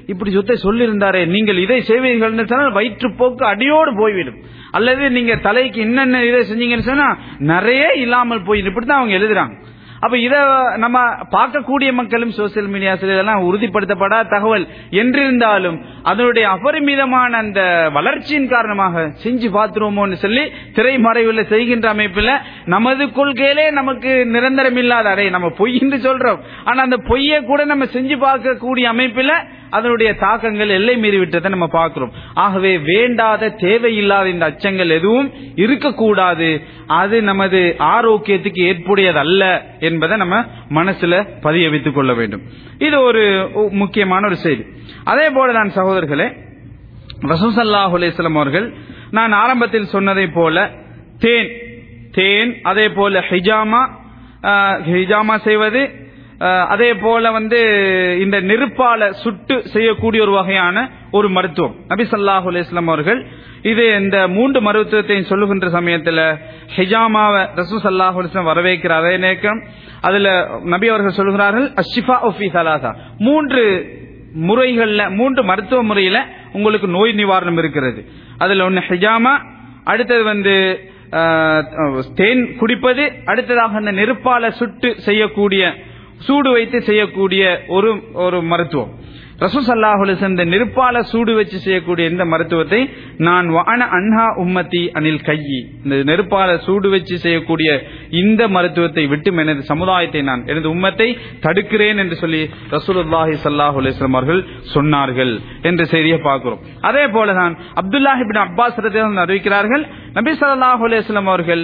இப்படி சொல்லி இருந்தாரே, நீங்கள் இதை செய்வீர்கள் சொன்னால் வயிற்றுப்போக்கு அடியோடு போய்விடும், அல்லது நீங்க தலைக்கு என்னென்ன இதை செஞ்சீங்கன்னு சொன்னா நிறைய இல்லாமல் போயிடும். இப்படித்தான் அவங்க எழுதுறாங்க. அப்ப இத நம்ம பார்க்கக்கூடிய மக்களும் சோசியல் மீடியாஸ்ல இதெல்லாம் உறுதிப்படுத்தப்படாத தகவல் என்றிருந்தாலும் அதனுடைய அபரிமிதமான அந்த வளர்ச்சியின் காரணமாக செஞ்சு பார்த்துருவோமோன்னு சொல்லி திரைமறைவுல செய்கின்ற அமைப்புல நமது கொள்கையிலே நமக்கு நிரந்தரம் இல்லாத அடை நம்ம பொய் என்று சொல்றோம். ஆனா அந்த பொய்யை கூட நம்ம செஞ்சு பார்க்கக்கூடிய அமைப்புல அதனுடைய தாக்கங்கள் எல்லை மீறிவிட்டதை நம்ம பார்க்கிறோம். ஆகவே வேண்டாத தேவையில்லாத இந்த அச்சங்கள் எதுவும் இருக்கக்கூடாது. அது நமது ஆரோக்கியத்துக்கு ஏற்புடையதல்ல என்பதை நம்ம மனசுல பதிய வைத்துக் கொள்ள வேண்டும். இது ஒரு முக்கியமான ஒரு செய்தி. அதே போலதான் சகோதரர்களே, ரசூல் ஸல்லல்லாஹு அலைஹி வஸல்லம் அவர்கள் நான் ஆரம்பத்தில் சொன்னதை போல தேன் அதே போல ஹிஜாமா செய்வது, அதே போல இந்த நெருப்பால சுட்டு செய்யக்கூடிய ஒரு வகையான ஒரு மருத்துவம் நபி ஸல்லல்லாஹு அலைஹி வஸல்லம் அவர்கள் இது இந்த 3 மருத்துவத்தையும் சொல்லுகின்ற சமயத்தில் ஹிஜாமாவை ரசூல் ஸல்லல்லாஹு அலைஹி வஸல்லம் வரவேற்கிறார். அதே நேரம் அதுல நபி அவர்கள் சொல்கிறார்கள் அஷ்ஷிஃபாஉ ஃபீ ஸலாஸா, 3 முறைகள்ல 3 மருத்துவ முறையில உங்களுக்கு நோய் நிவாரணம் இருக்கிறது. அதுல ஒன்னு ஹிஜாமா, அடுத்தது தேன் குடிப்பது, அடுத்ததாக அந்த நெருப்பால சுட்டு செய்யக்கூடிய சூடு வைத்து செய்யக்கூடிய ஒரு மருத்துவம். ரசூல் ஸல்லல்லாஹு அலைஹி வஸல்லம் இந்த நெருப்பால சூடு வச்சு செய்யக்கூடிய இந்த மருத்துவத்தை நான் வஅன அன்ஹா உம்மதி அனில் கையி, இந்த நெருப்பால சூடு வச்சு செய்யக்கூடிய இந்த மருத்துவத்தை விட்டு எனது சமுதாயத்தை நான் எனது உம்மத்தை தடுக்கிறேன் என்று சொல்லி ரசூலுல்லாஹி ஸல்லல்லாஹு அலைஹி வஸல்லம் அவர்கள் சொன்னார்கள் என்ற செய்தியை பார்க்கிறோம். அதே போலதான் அப்துல்லாஹ் இப்னு அப்பாஸ் ரலியல்லாஹு அன்ஹு அறிவிக்கிறார்கள், நபி ஸல்லல்லாஹு அலைஹி வஸல்லம் அவர்கள்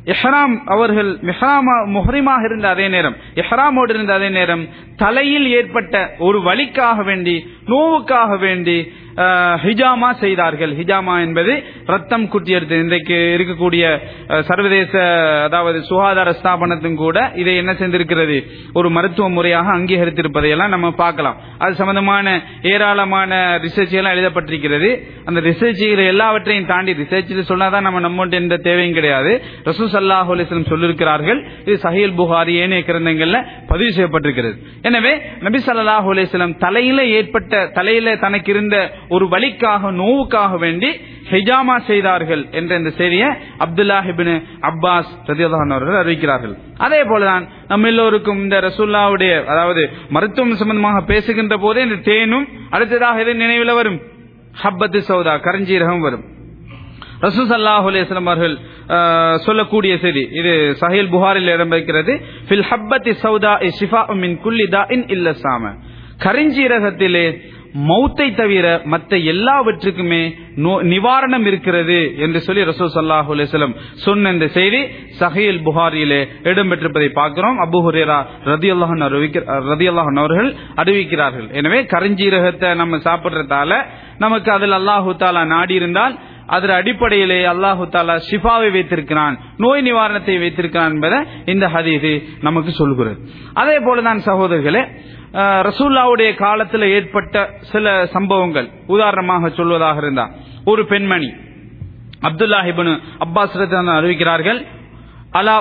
முஹ்ரிமாக இருந்த அதே நேரம், இஹ்ராமோடு இருந்த அதே நேரம் தலையில் ஏற்பட்ட ஒரு வலிக்காக வேண்டி, நோவுக்காக வேண்டி ஹிஜாமா செய்தார்கள். ஹிஜாமா என்பது ரத்தம் குட்டி எடுத்து, இன்றைக்கு இருக்கக்கூடிய சர்வதேச அதாவது சுகாதார ஸ்தாபனத்தும் கூட இதை என்ன செய்திருக்கிறது, ஒரு மருத்துவ முறையாக அங்கீகரித்திருப்பதையெல்லாம் நம்ம பார்க்கலாம். அது சம்பந்தமான ஏராளமான ரிசர்ச் எல்லாம் எழுதப்பட்டிருக்கிறது. அந்த ரிசர்ச்சுகளை எல்லாவற்றையும் தாண்டி ரிசர்ச்சில் சொன்னாதான் நம்ம எந்த தேவையும் கிடையாது. ரசூல் ஸல்லல்லாஹு அலைஹி வஸல்லம் சொல்லியிருக்கிறார்கள். இது சஹீஹ் புகாரி ஏனைய கிரந்தங்கள்ல பதிவு செய்யப்பட்டிருக்கிறது. எனவே நபி ஸல்லல்லாஹு அலைஹி வஸல்லம் தலையில தனக்கு இருந்த ஒரு வலிக்காக நோவுக்காக வேண்டி ஹிஜாமா செய்தார்கள் என்ற இந்த செய்தியை அப்துல்லாஹ் இப்னு அப்பாஸ் ரலியல்லாஹு அன்ஹு அவர்கள் அறிவிக்கிறார்கள். அதே போலதான் நம்ம எல்லோருக்கும் இந்த ரசூலுல்லாஹ்வுடைய அதாவது மருத்துவம் சம்பந்தமாக பேசுகின்ற போதே இந்த தேனும், அடுத்ததாக எது நினைவில் வரும், ஹப்பத்து சௌதா, கரஞ்சீரகம் வரும். ரசூல் ஸல்லல்லாஹு அலைஹி வஸல்லம் அவர்கள் சொல்லக்கூடிய செய்தி, இது சஹீஹ் புகாரில் இடம்பெறுகிறது. ஃபில் ஹப்பத்தி சௌதா ஷிஃபாஉ மின் குல்லி தாஇன் இல்ல சாம, கரஞ்சீரகத்திலே மௌத்தை தவிர மற்ற எல்லாவற்றுக்குமே நிவாரணம் இருக்கிறது என்று சொல்லி ரசூல் ஸல்லல்லாஹு அலைஹி வஸல்லம் சொன்ன இந்த செய்தி சஹீஹ் புகாரியிலே இடம்பெற்றிருப்பதை பார்க்கிறோம். அபூ ஹுரைரா ரலியல்லாஹு அன்ஹு அவர்கள் அறிவிக்கிறார்கள். எனவே கரஞ்சீரகத்தை நம்ம சாப்பிடுறதால நமக்கு அதில் அல்லாஹு தஆலா நாடி இருந்தால் அதன் அடிப்படையிலே அல்லாஹு தஆலா ஷிஃபாவை வைத்திருக்கிறான், நோய் நிவாரணத்தை வைத்திருக்கிறான் என்பதை இந்த ஹதீஸ் நமக்கு சொல்கிறது. அதே போலதான் சகோதரர்களே, ரசூலுல்லாஹ்வுடைய காலத்தில் ஏற்பட்ட சில சம்பவங்கள், உதாரணமாக சொல்வதாக இருந்தால் ஒரு பெண்மணி அப்துல்லாஹ் இப்னு அப்பாஸ் ரலியல்லாஹு அன்ஹு அறிவிக்கிறார்கள், அலா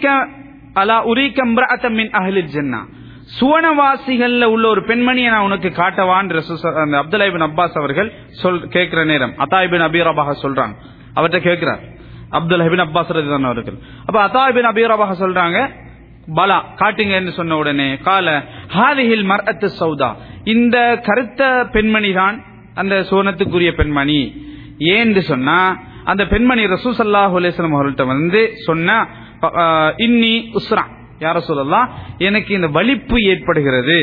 உரீக இம்ரஅத்தன் மின் அஹ்லில் ஜன்னah, சுவனவாசிகள்ல உள்ள ஒரு பெண்மணியை நான் உனக்கு காட்டவான் அப்துல்லாஹ் இப்னு அப்பாஸ் அவர்கள் கேட்கிற நேரம் அதா இப்னு அபீ ரபாஹ் சொல்றாங்க, அவர்கிட்ட கேட்கிறார் அப்துல்லாஹ் இப்னு அப்பாஸ் ரலியல்லாஹு அன்ஹு அவர்கள். அப்ப அதா இப்னு அபீ ரபாஹ் சொல்றாங்க, பலா காட்டுங்க என்று சொன்ன உடனே கால ஹாதிஹில் மர்அத்து சௌதா, இந்த கருத்த பெண்மணி தான் அந்த சுவனத்துக்குரிய பெண்மணி. ஏன்னு சொன்னா அந்த பெண்மணி ரசூல் ஸல்லல்லாஹு அலைஹி வஸல்லம் அவர்கள்ட்ட சொன்னா, இன்னி உஸ்ரா யா ரசூலல்லாஹ், எனக்கு இந்த வலிப்பு ஏற்படுகிறது,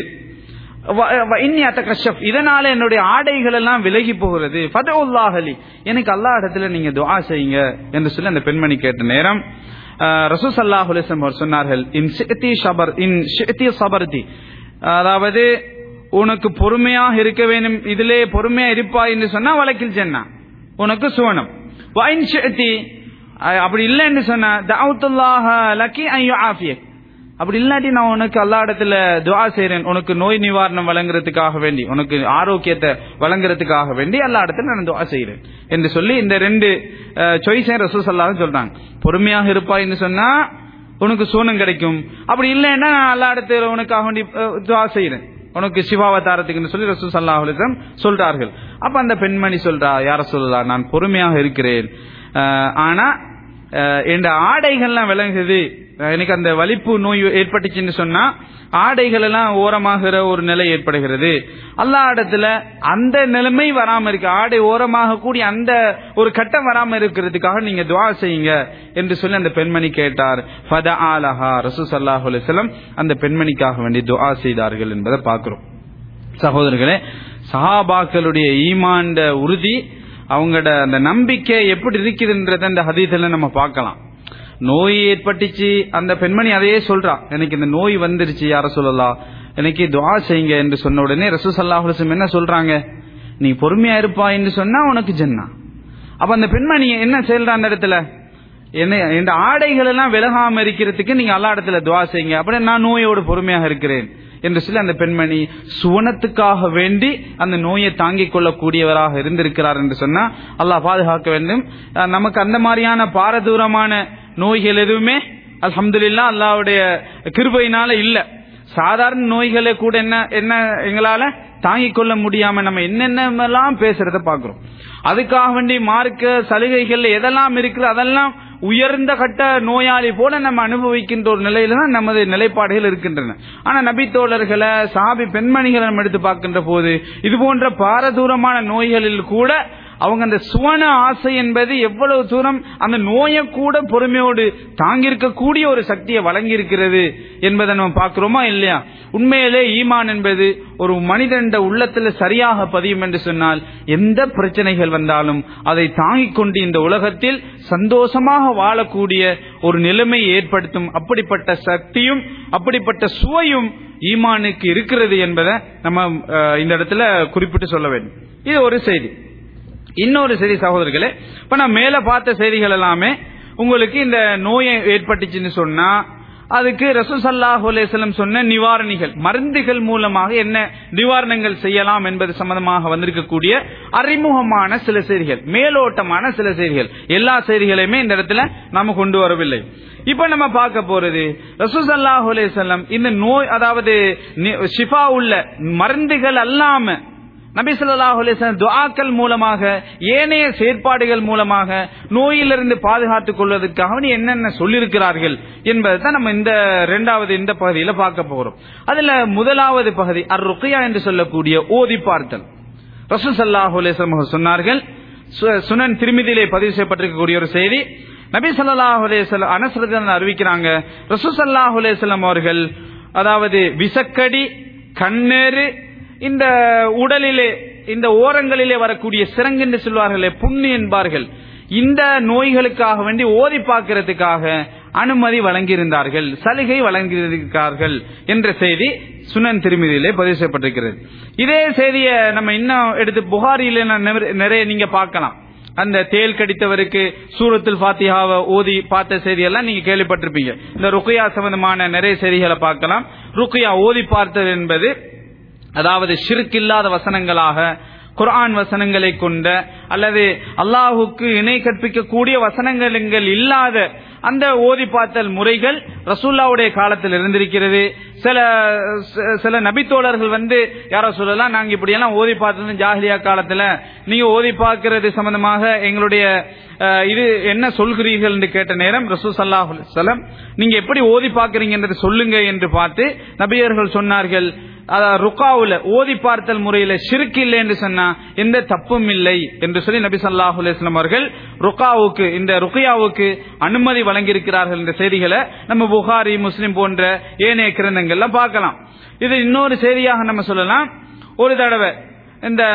இதனால என்னுடைய ஆடைகள் எல்லாம் விலகி போகிறது, ஃபதஉல்லாஹ் லி, எனக்கு அல்லாஹ் இடத்துல நீங்க துஆ செய்யுங்க என்று சொல்லி அந்த பெண்மணி கேட்ட நேரம் ரசூல் ஸல்லல்லாஹு அலைஹி வஸல்லம் சொன்னார்கள், இன் ஷிஅதி ஸபர்தி, அதாவது உனக்கு பொறுமையாக இருக்க வேண்டும், இதிலே பொறுமையா இருப்பாய் என்று சொன்னா வலக்கில் ஜன்னah, உனக்கு சுவனம். வ இன் ஷிஅதி, அப்படி இல்லை என்று சொன்னா தஅவுத்துல்லாஹ லக்கி அன் யுஆஃபியக், அப்படி இல்லாட்டி நான் உனக்கு அல்லாஹ் இடத்துல துஆ செய்றேன், உனக்கு நோய் நிவாரணம் வழங்குறதுக்காக வேண்டி, உனக்கு ஆரோக்கியத்தை வழங்குறதுக்காக வேண்டி அல்லாஹ் இடத்துல நான் துஆ செய்றேன் என்று சொல்லி இந்த 2 சாய்ஸை ரசூல் ஸல்லல்லாஹு அலைஹி வஸல்லம் சொல்றாங்க. பொறுமையாக இருப்பாய்ன்னு சொன்னா உனக்கு சுவனம் கிடைக்கும், அப்படி இல்லைன்னா நான் அல்லாஹ் இடத்துல உனக்காக வேண்டி துஆ செய்றேன் உனக்கு ஷிஃபாவை தாரத்துக்குன்னு சொல்லி ரசூல் ஸல்லல்லாஹு அலைஹி வஸல்லம் சொல்றார்கள். அப்ப அந்த பெண்மணி சொல்றா, யா ரசூலல்லாஹ், நான் பொறுமையாக இருக்கிறேன், ஆனா என் ஆடைகள்லாம் விளங்குது, எனக்கு அந்த வலிப்பு நோய் ஏற்பட்டுச்சுன்னு சொன்னா ஆடைகள் எல்லாம் ஓரமாகிற ஒரு நிலை ஏற்படுகிறது. அல்லாஹ் இடத்துல அந்த நிலைமை வராம இருக்கு, ஆடை ஓரமாக கூடிய அந்த ஒரு கட்டம் வராம இருக்கிறதுக்காக நீங்க துஆ செய்யுங்க என்று சொல்லி அந்த பெண்மணி கேட்டார். ஃபதஆலஹா, ரசூல் ஸல்லல்லாஹு அலைஹி வஸல்லம் அந்த பெண்மணிக்காக வேண்டி துஆ செய்தார்கள் என்பதை பார்க்கிறோம். சகோதரர்களே, சஹாபாக்களுடைய ஈமான் உறுதி, அவங்களோட அந்த நம்பிக்கை எப்படி இருக்குதுன்றத இந்த ஹதீஸ்ல நம்ம பார்க்கலாம். நோய் ஏற்பட்டுச்சு, அந்த பெண்மணி அதையே சொல்றா, எனக்கு இந்த நோய் வந்துருச்சு யா ரசூலல்லாஹ், எனக்கு துஆ செய்யுங்க என்று சொன்ன உடனே ரசூல் ஸல்லல்லாஹு அலைஹி வஸல்லம் என்ன சொல்றாங்க, நீ பொறுமையா இருப்பா என்று சொன்னா உனக்கு ஜன்னா. அப்ப அந்த பெண்மணி என்ன செய்யறா, அந்த இடத்துல இந்த ஆடைகள் எல்லாம் விலகாம இருக்கிறதுக்கு நீங்க அல்லாஹ் இடத்துல துஆ செய்யுங்க, அப்படி நான் நோயோடு பொறுமையாக இருக்கிறேன் என்று சொல்லி அந்த பெண்மணி சுவனத்துக்காக வேண்டி அந்த நோயை தாங்கிக் கொள்ளக்கூடியவராக இருந்திருக்கிறார் என்று சொன்னா அல்லாஹ் பாதுகாக்க வேண்டும். நமக்கு அந்த மாதிரியான பாரதூரமான நோய்கள் எதுவுமே அல்ஹம்துலில்லாஹ் அல்லாஹ்வுடைய கிருபையினால இல்ல. சாதாரண நோய்களை கூட என்ன எங்களால தாங்கிக் கொள்ள முடியாம நம்ம என்னென்னலாம் பேசுறத பாக்குறோம். அதுக்காக வேண்டி மார்க்க சலுகைகள் எதெல்லாம் இருக்குது அதெல்லாம் உயர்ந்த கட்ட நோயாளி போல நம்ம அனுபவிக்கின்ற ஒரு நிலையில தான் நமது நிலைப்பாடுகள் இருக்கின்றன. ஆனா நபி தோழர்களை, சஹாபி பெண்மணிகளை நம்ம எடுத்து பார்க்கின்ற போது இது போன்ற பாரதூரமான நோய்களில் கூட அவங்க அந்த சுவன ஆசை என்பது எவ்வளவு தூரம் அந்த நோயை கூட பொறுமையோடு தாங்கியிருக்கக்கூடிய ஒரு சக்தியை வழங்கி இருக்கிறது என்பதை நம்ம பார்க்கிறோமா இல்லையா? உண்மையிலே ஈமான் என்பது ஒரு மனிதன் உள்ளத்துல சரியாக பதியும் என்று சொன்னால் எந்த பிரச்சனைகள் வந்தாலும் அதை தாங்கிக் கொண்டு இந்த உலகத்தில் சந்தோஷமாக வாழக்கூடிய ஒரு நிலைமை ஏற்படுத்தும் அப்படிப்பட்ட சக்தியும் அப்படிப்பட்ட சுவையும் ஈமானுக்கு இருக்கிறது என்பதை நம்ம இந்த இடத்துல குறிப்பிட்டு சொல்ல வேண்டும். இது ஒரு செய்தி. இன்னொரு செய்தி சகோதரர்களே, இப்ப நான் மேல பார்த்த செய்திகள் எல்லாமே உங்களுக்கு இந்த நோயை ஏற்பட்டுச்சுன்னு சொன்னா அதுக்கு ரசூல் ஸல்லல்லாஹு அலைஹி வஸல்லம் சொன்ன நிவாரணிகள், மருந்துகள் மூலமாக என்ன நிவாரணங்கள் செய்யலாம் என்பது சம்பந்தமாக வந்திருக்கக்கூடிய அறிமுகமான சில செய்திகள், மேலோட்டமான சில செய்திகள். எல்லா செய்திகளையுமே இந்த இடத்துல நாம கொண்டு வரவில்லை. இப்ப நம்ம பார்க்க போறது ரசூல் ஸல்லல்லாஹு அலைஹி வஸல்லம் இந்த நோய், அதாவது ஷிஃபா உள்ள மருந்துகள் அல்லாம நபி ஸல்லல்லாஹு அலைஹி வஸல்லம் துஆக்கள் மூலமாக, ஏனைய செயற்பாடுகள் மூலமாக நோயிலிருந்து பாதுகாத்துக் கொள்வதற்காக என்னென்ன சொல்லியிருக்கிறார்கள் என்பதை தான் நம்ம இந்த பகுதியில் பார்க்க போகிறோம். அதுல முதலாவது பகுதி அர்-ருக்யா என்று சொல்லக்கூடிய ஓதி பார்த்தல். ரசூல் ஸல்லல்லாஹு அலைஹி வஸல்லம் சொன்னார்கள், சுனன் திர்மிதியிலே பதிவு செய்யப்பட்டிருக்கக்கூடிய ஒரு செய்தி, நபி ஸல்லல்லாஹு அலைஹி வஸல்லம் அனஸ் ரலியல்லாஹு அறிவிக்கிறாங்க, ரசூல் ஸல்லல்லாஹு அலைஹி வஸல்லம் அவர்கள் அதாவது விசக்கடி, கண்ணேறு, இந்த உடலிலே இந்த ஓரங்களிலே வரக்கூடிய சிரங்கு என்று சொல்வார்களே, புண்ணு என்பார்கள், இந்த நோய்களுக்காக வேண்டி ஓதி பார்க்கிறதுக்காக அனுமதி வழங்கியிருந்தார்கள், சலுகை வழங்கியிருக்கிறார்கள் என்ற செய்தி சுனன் திர்மிதியிலே பதிவு செய்யப்பட்டிருக்கிறது. இதே செய்தியை நம்ம இன்னும் எடுத்து புகாரியில நிறைய நீங்க பார்க்கலாம். அந்த தேல் கடித்தவருக்கு சூரத்துல் ஃபாத்திஹாவை ஓதி பார்த்த செய்தியெல்லாம் நீங்க கேள்விப்பட்டிருப்பீங்க. இந்த ருக்யா சம்பந்தமான நிறைய செய்திகளை பார்க்கலாம். ருக்யா ஓதி பார்த்தது என்பது அதாவது ஷிர்க் இல்லாத வசனங்களாக குர்ஆன் வசனங்களை கொண்ட அல்லது அல்லாஹுக்கு இணை கற்பிக்கக்கூடிய வசனங்கள் இல்லாத அந்த ஓதி பார்த்தல் முறைகள் ரசூலுல்லாஹ்வுடைய காலத்தில் இருந்திருக்கிறது. சில நபித்தோழர்கள் யார சொல்லலாம், நாங்க இப்படி எல்லாம் ஓதி பார்த்தது ஜாஹிலியா காலத்துல, நீங்க ஓதி பார்க்கிறது சம்பந்தமாக எங்களுடைய இது என்ன சொல்கிறீர்கள் என்று கேட்ட நேரம் ரசூல் ஸல்லல்லாஹு அலைஹி வஸல்லம் நீங்க எப்படி ஓதி பார்க்கிறீங்க என்று சொல்லுங்க என்று பார்த்து நபியர்கள் சொன்னார்கள், ருக்காவுல ஓதி பார்த்தல் முறையில ஷிர்க் இல்லை என்று சொன்னா எந்த தப்பும் இல்லை என்று சொல்லி நபி ஸல்லல்லாஹு அலைஹி வஸல்லம் அவர்கள் ருக்காவுக்கு, இந்த ருக்யாவுக்கு அனுமதி வழங்கியிருக்கிறார்கள் என்ற செய்திகளை நம்ம புகாரி, முஸ்லிம் போன்ற ஏனைய கிரந்தங்கள்ல பார்க்கலாம். இது இன்னொரு செய்தியாக நம்ம சொல்லலாம். ஒரு தடவை இந்த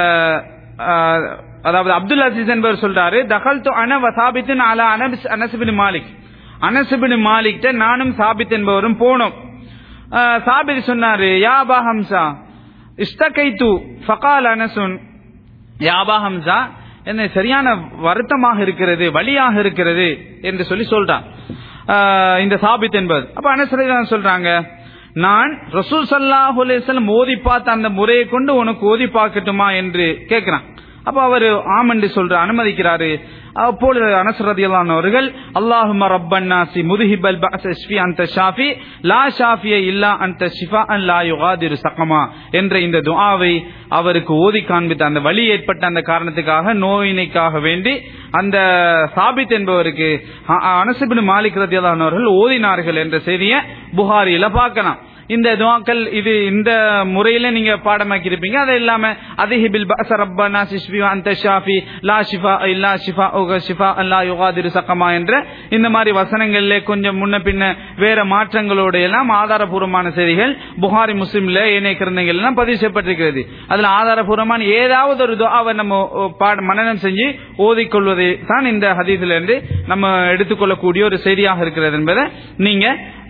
அதாவது அப்துல் அசீஸ் என்பவர் சொல்றாரு, தகல்து அன வ சாபித்துன் அலா அனஸ் பின் மாலிக், அனஸ் பின் மாலிக் நானும் சாபித் என்பவரும் போனோம். சாபித் சொன்னாரு, யா அபா ஹம்சா இஸ்தகைது ஃபகால் அனசுன், யா அபா ஹம்சா என்ன சரியான வருத்தமாக இருக்கிறது, வலியாக இருக்கிறது என்று சொல்லி சொல்றான் இந்த சாபித் என்பது. அப்ப அனஸ் ரலியல்லாஹு சொல்றாங்க, நான் ரசூல் ஸல்லல்லாஹு அலைஹி வஸல்லம் ஓதி பார்த்த அந்த முறையை கொண்டு உனக்கு ஓதி பார்க்கட்டுமா என்று கேட்கிறான். அப்ப அவர் ஆம் என்று சொல்ற அனுமதிக்கிறாரு. அப்பொழுது அனஸ் ரலியல்லாஹு அன்ஹு அவர்கள் அல்லாஹும்ம ரப்பன் நாஸி முذஹிபல் பஅஸ் இஷ்ஃபி அன்த ஷாஃபி லா ஷாஃபிய இல்லா அன்த ஷிஃபாஅன் லா யுகாதிரு ஸகமா என்ற இந்த துஆவை அவருக்கு ஓதி காண்பித்த அந்த வலி ஏற்பட்ட அந்த காரணத்துக்காக நோயினைக்காக வேண்டி அந்த சாபித் என்பவருக்கு அனஸ் இப்னு மாலிக் ரலியல்லாஹு அன்ஹு அவர்கள் ஓதினார்கள் என்ற செய்தியை புகாரியில பார்க்கலாம். இந்த துஆக்கள் இது இந்த முறையில நீங்க பாடமாக்கி இருப்பீங்க. அது இல்லாம அதிஹிபில் பஅஸ ரப்பனா ஷிஃபி அன்த ஷாஃபி லா ஷிஃபா இல்லா ஷிஃபாஉக ஷிஃபாஅன் லா யுகாதிரு ஸகமா என்ற இந்த மாதிரி வசனங்கள்ல கொஞ்சம் முன்ன பின்ன வேற மாற்றங்களோட எல்லாம் ஆதாரபூர்வமான செய்திகள் புகாரி முஸ்லிம்ல ஏனைய கிரந்தங்கள் எல்லாம் பதிவு செய்யப்பட்டிருக்கிறது. அதுல ஆதாரபூர்வமான ஏதாவது ஒரு துஆவை நம்ம மனனம் செஞ்சு ஓதிக்கொள்வதை தான் இந்த ஹதீஸ்ல இருந்து நம்ம எடுத்துக்கொள்ளக்கூடிய ஒரு செய்தியாக இருக்கிறது என்பதை நீங்க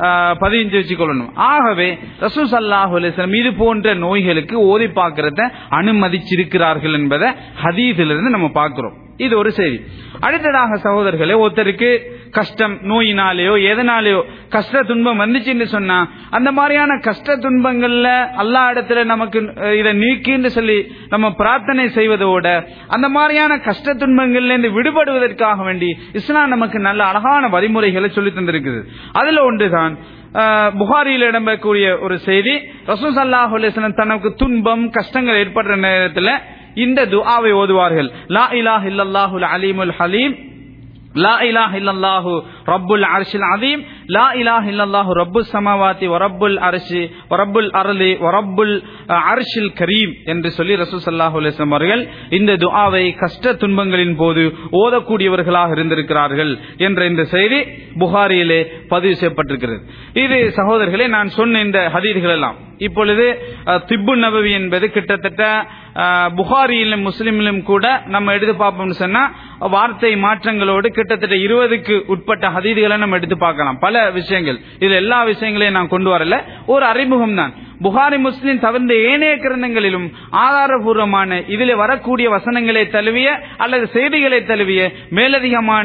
பதிவு வச்சுக்கொள்ளணும். ஆகவே ரசூல் ஸல்லல்லாஹு அலைஹி வஸல்லம் இது போன்ற நோய்களுக்கு ஓதி பார்க்கிறத அனுமதிச்சிருக்கிறார்கள் என்பதை ஹதீஸிலிருந்து நம்ம பார்க்கிறோம். இது ஒரு செய்தி. அடுத்ததாக சகோதரர்களே, ஒருத்தருக்கு கஷ்டம் நோயினாலேயோ எதனாலேயோ கஷ்ட துன்பம் வந்துச்சுன்னு சொன்னா அந்த மாதிரியான கஷ்ட துன்பங்கள்ல அல்லாஹ் இடத்துல நமக்கு இதை நீக்கின்னு சொல்லி நம்ம பிரார்த்தனை செய்வதோட அந்த மாதிரியான கஷ்ட துன்பங்கள்ல இருந்து விடுபடுவதற்காக வேண்டி இஸ்லாம் நமக்கு நல்ல அழகான வழிமுறைகளை சொல்லி தந்திருக்குது. அதுல ஒன்றுதான் புகாரியில் இடம்பெறக்கூடிய ஒரு செய்தி. ரசூல் ஸல்லல்லாஹு அலைஹி வஸல்லம் தனக்கு துன்பம் கஷ்டங்கள் ஏற்படுற நேரத்தில் இந்த துஆவை ஓதுவார்கள். லா இலாஹ இல்லல்லாஹுல் அலீமுல் ஹலீம், லா இலாஹ இல்லல்லாஹு ரப்புல் அர்ஷில் அதீம், லா இலாஹ இல்லல்லாஹு ரப்புஸ் ஸமாவாதி வ ரப்புல் அர்ஷி வ ரப்புல் அர்லி வ ரப்புல் அர்ஷில் கரீம் என்று சொல்லி ரசூல் ஸல்லல்லாஹு அலைஹி வஸல்லம் அவர்கள் இந்த துஆவை கஷ்ட துன்பங்களின் போது ஓதக்கூடியவர்களாக இருந்திருக்கிறார்கள் என்ற இந்த செய்தி புகாரியிலே பதிவு செய்யப்பட்டிருக்கிறது. இது சகோதரர்களே, நான் சொன்ன இந்த ஹதீஸ்கள் எல்லாம் இப்பொழுது திப்பு நபவி என்பது கிட்டத்தட்ட புகாரியிலும் முஸ்லிமிலும் கூட நம்ம எடுத்து பார்ப்போம்னு சொன்னா வார்த்தை மாற்றங்களோடு கிட்டத்தட்ட 20க்கு உட்பட்ட ஹதீஸ்களை நம்ம எடுத்து பார்க்கலாம். பல விஷயங்கள், இதுல எல்லா விஷயங்களையும் நான் கொண்டு வரல, ஒரு அறிமுகம் தான். புகாரி முஸ்லிம் தவிர்ந்த ஏனைய கிரந்தங்களிலும் ஆதாரபூர்வமான இதில் வரக்கூடிய வசனங்களை தழுவிய அல்லது செய்திகளை தழுவிய மேலதிகமான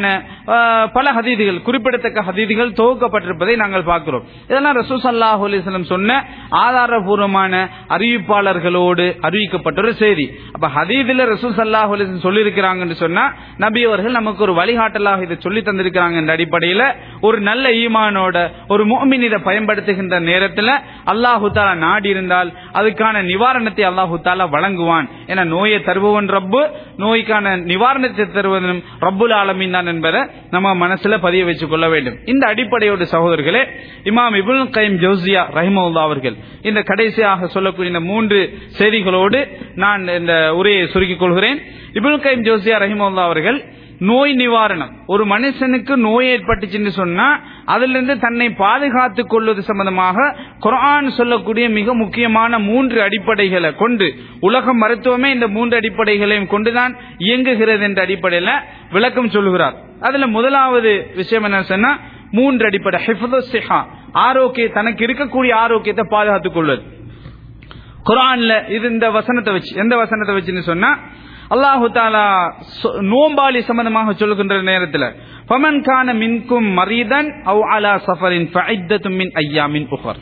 பல ஹதீதுகள், குறிப்பிடத்தக்க ஹதீதுகள் தொகுக்கப்பட்டிருப்பதை நாங்கள் பார்க்கிறோம். இதெல்லாம் ரசூல் ஸல்லல்லாஹு அலைஹி வஸல்லம் சொன்ன ஆதாரபூர்வமான அறிவிப்பாளர்களோடு அறிவிக்கப்பட்ட ஒரு செய்தி. அப்ப ஹதீதுல ரசூல் ஸல்லல்லாஹு அலைஹி வஸல்லம் சொல்லி இருக்கிறாங்கன்னு சொன்னா நபி அவர்கள் நமக்கு ஒரு வழிகாட்டலாக இதை சொல்லி தந்திருக்கிறாங்க என்ற அடிப்படையில் ஒரு நல்ல ஈமானோட ஒரு முஃமின் இதை பயன்படுத்துகின்ற நேரத்தில் அல்லாஹு தஆலா நாடி இருந்தால் அதுக்கான நிவாரணத்தை அல்லாஹு தஆலா வழங்குவான். என நோயை தருபவன் ரப்பு, நோய்க்கான நிவாரணத்தை தருவதும் ரப்புல் ஆலமீன் தான் என்பதை நம்ம மனசுல பதிய வச்சுக் கொள்ள வேண்டும். இந்த அடிப்படையோடு சகோதரர்களே, இமாம் இப்னு கைம் ஜௌசியா ரஹிமஹுல்லாஹ் அவர்கள் இந்த கடைசியாக சொல்லக்கூடிய இந்த 3 செய்திகளோடு நான் இந்த உரையை சுருக்கிக் கொள்கிறேன். இப்னு கைம் ஜௌசியா ரஹிமஹுல்லாஹ் அவர்கள் நோய் நிவாரணம், ஒரு மனுஷனுக்கு நோய் ஏற்பட்டுச்சுன்னு சொன்னா அதிலிருந்து தன்னை பாதுகாத்துக் கொள்வது சம்பந்தமாக குர்ஆன் சொல்லக்கூடிய மிக முக்கியமான 3 அடிப்படைகளை கொண்டு, உலக மருத்துவமே இந்த 3 அடிப்படைகளையும் கொண்டுதான் இயங்குகிறது என்ற அடிப்படையில விளக்கம் சொல்லுகிறார். அதுல முதலாவது விஷயம் என்ன சொன்னா 3 அடிப்படை. ஹிஃப்துஸ் ஸிஹா, ஆரோக்கிய, தனக்கு இருக்கக்கூடிய ஆரோக்கியத்தை பாதுகாத்துக் கொள்வது. குர்ஆன்ல இது இந்த வசனத்தை வச்சு, எந்த வசனத்தை வச்சுன்னு சொன்னா அல்லாஹு தஆலா நோம்பாளி சம்பந்தமாக சொல்லுகின்ற நேரத்தில் ஃபமன் கான மின்கும் மரீதன் அவ் அலா சஃபரின் ஃபஇத்தத்தும் மின் அய்யாமின் உஹர்,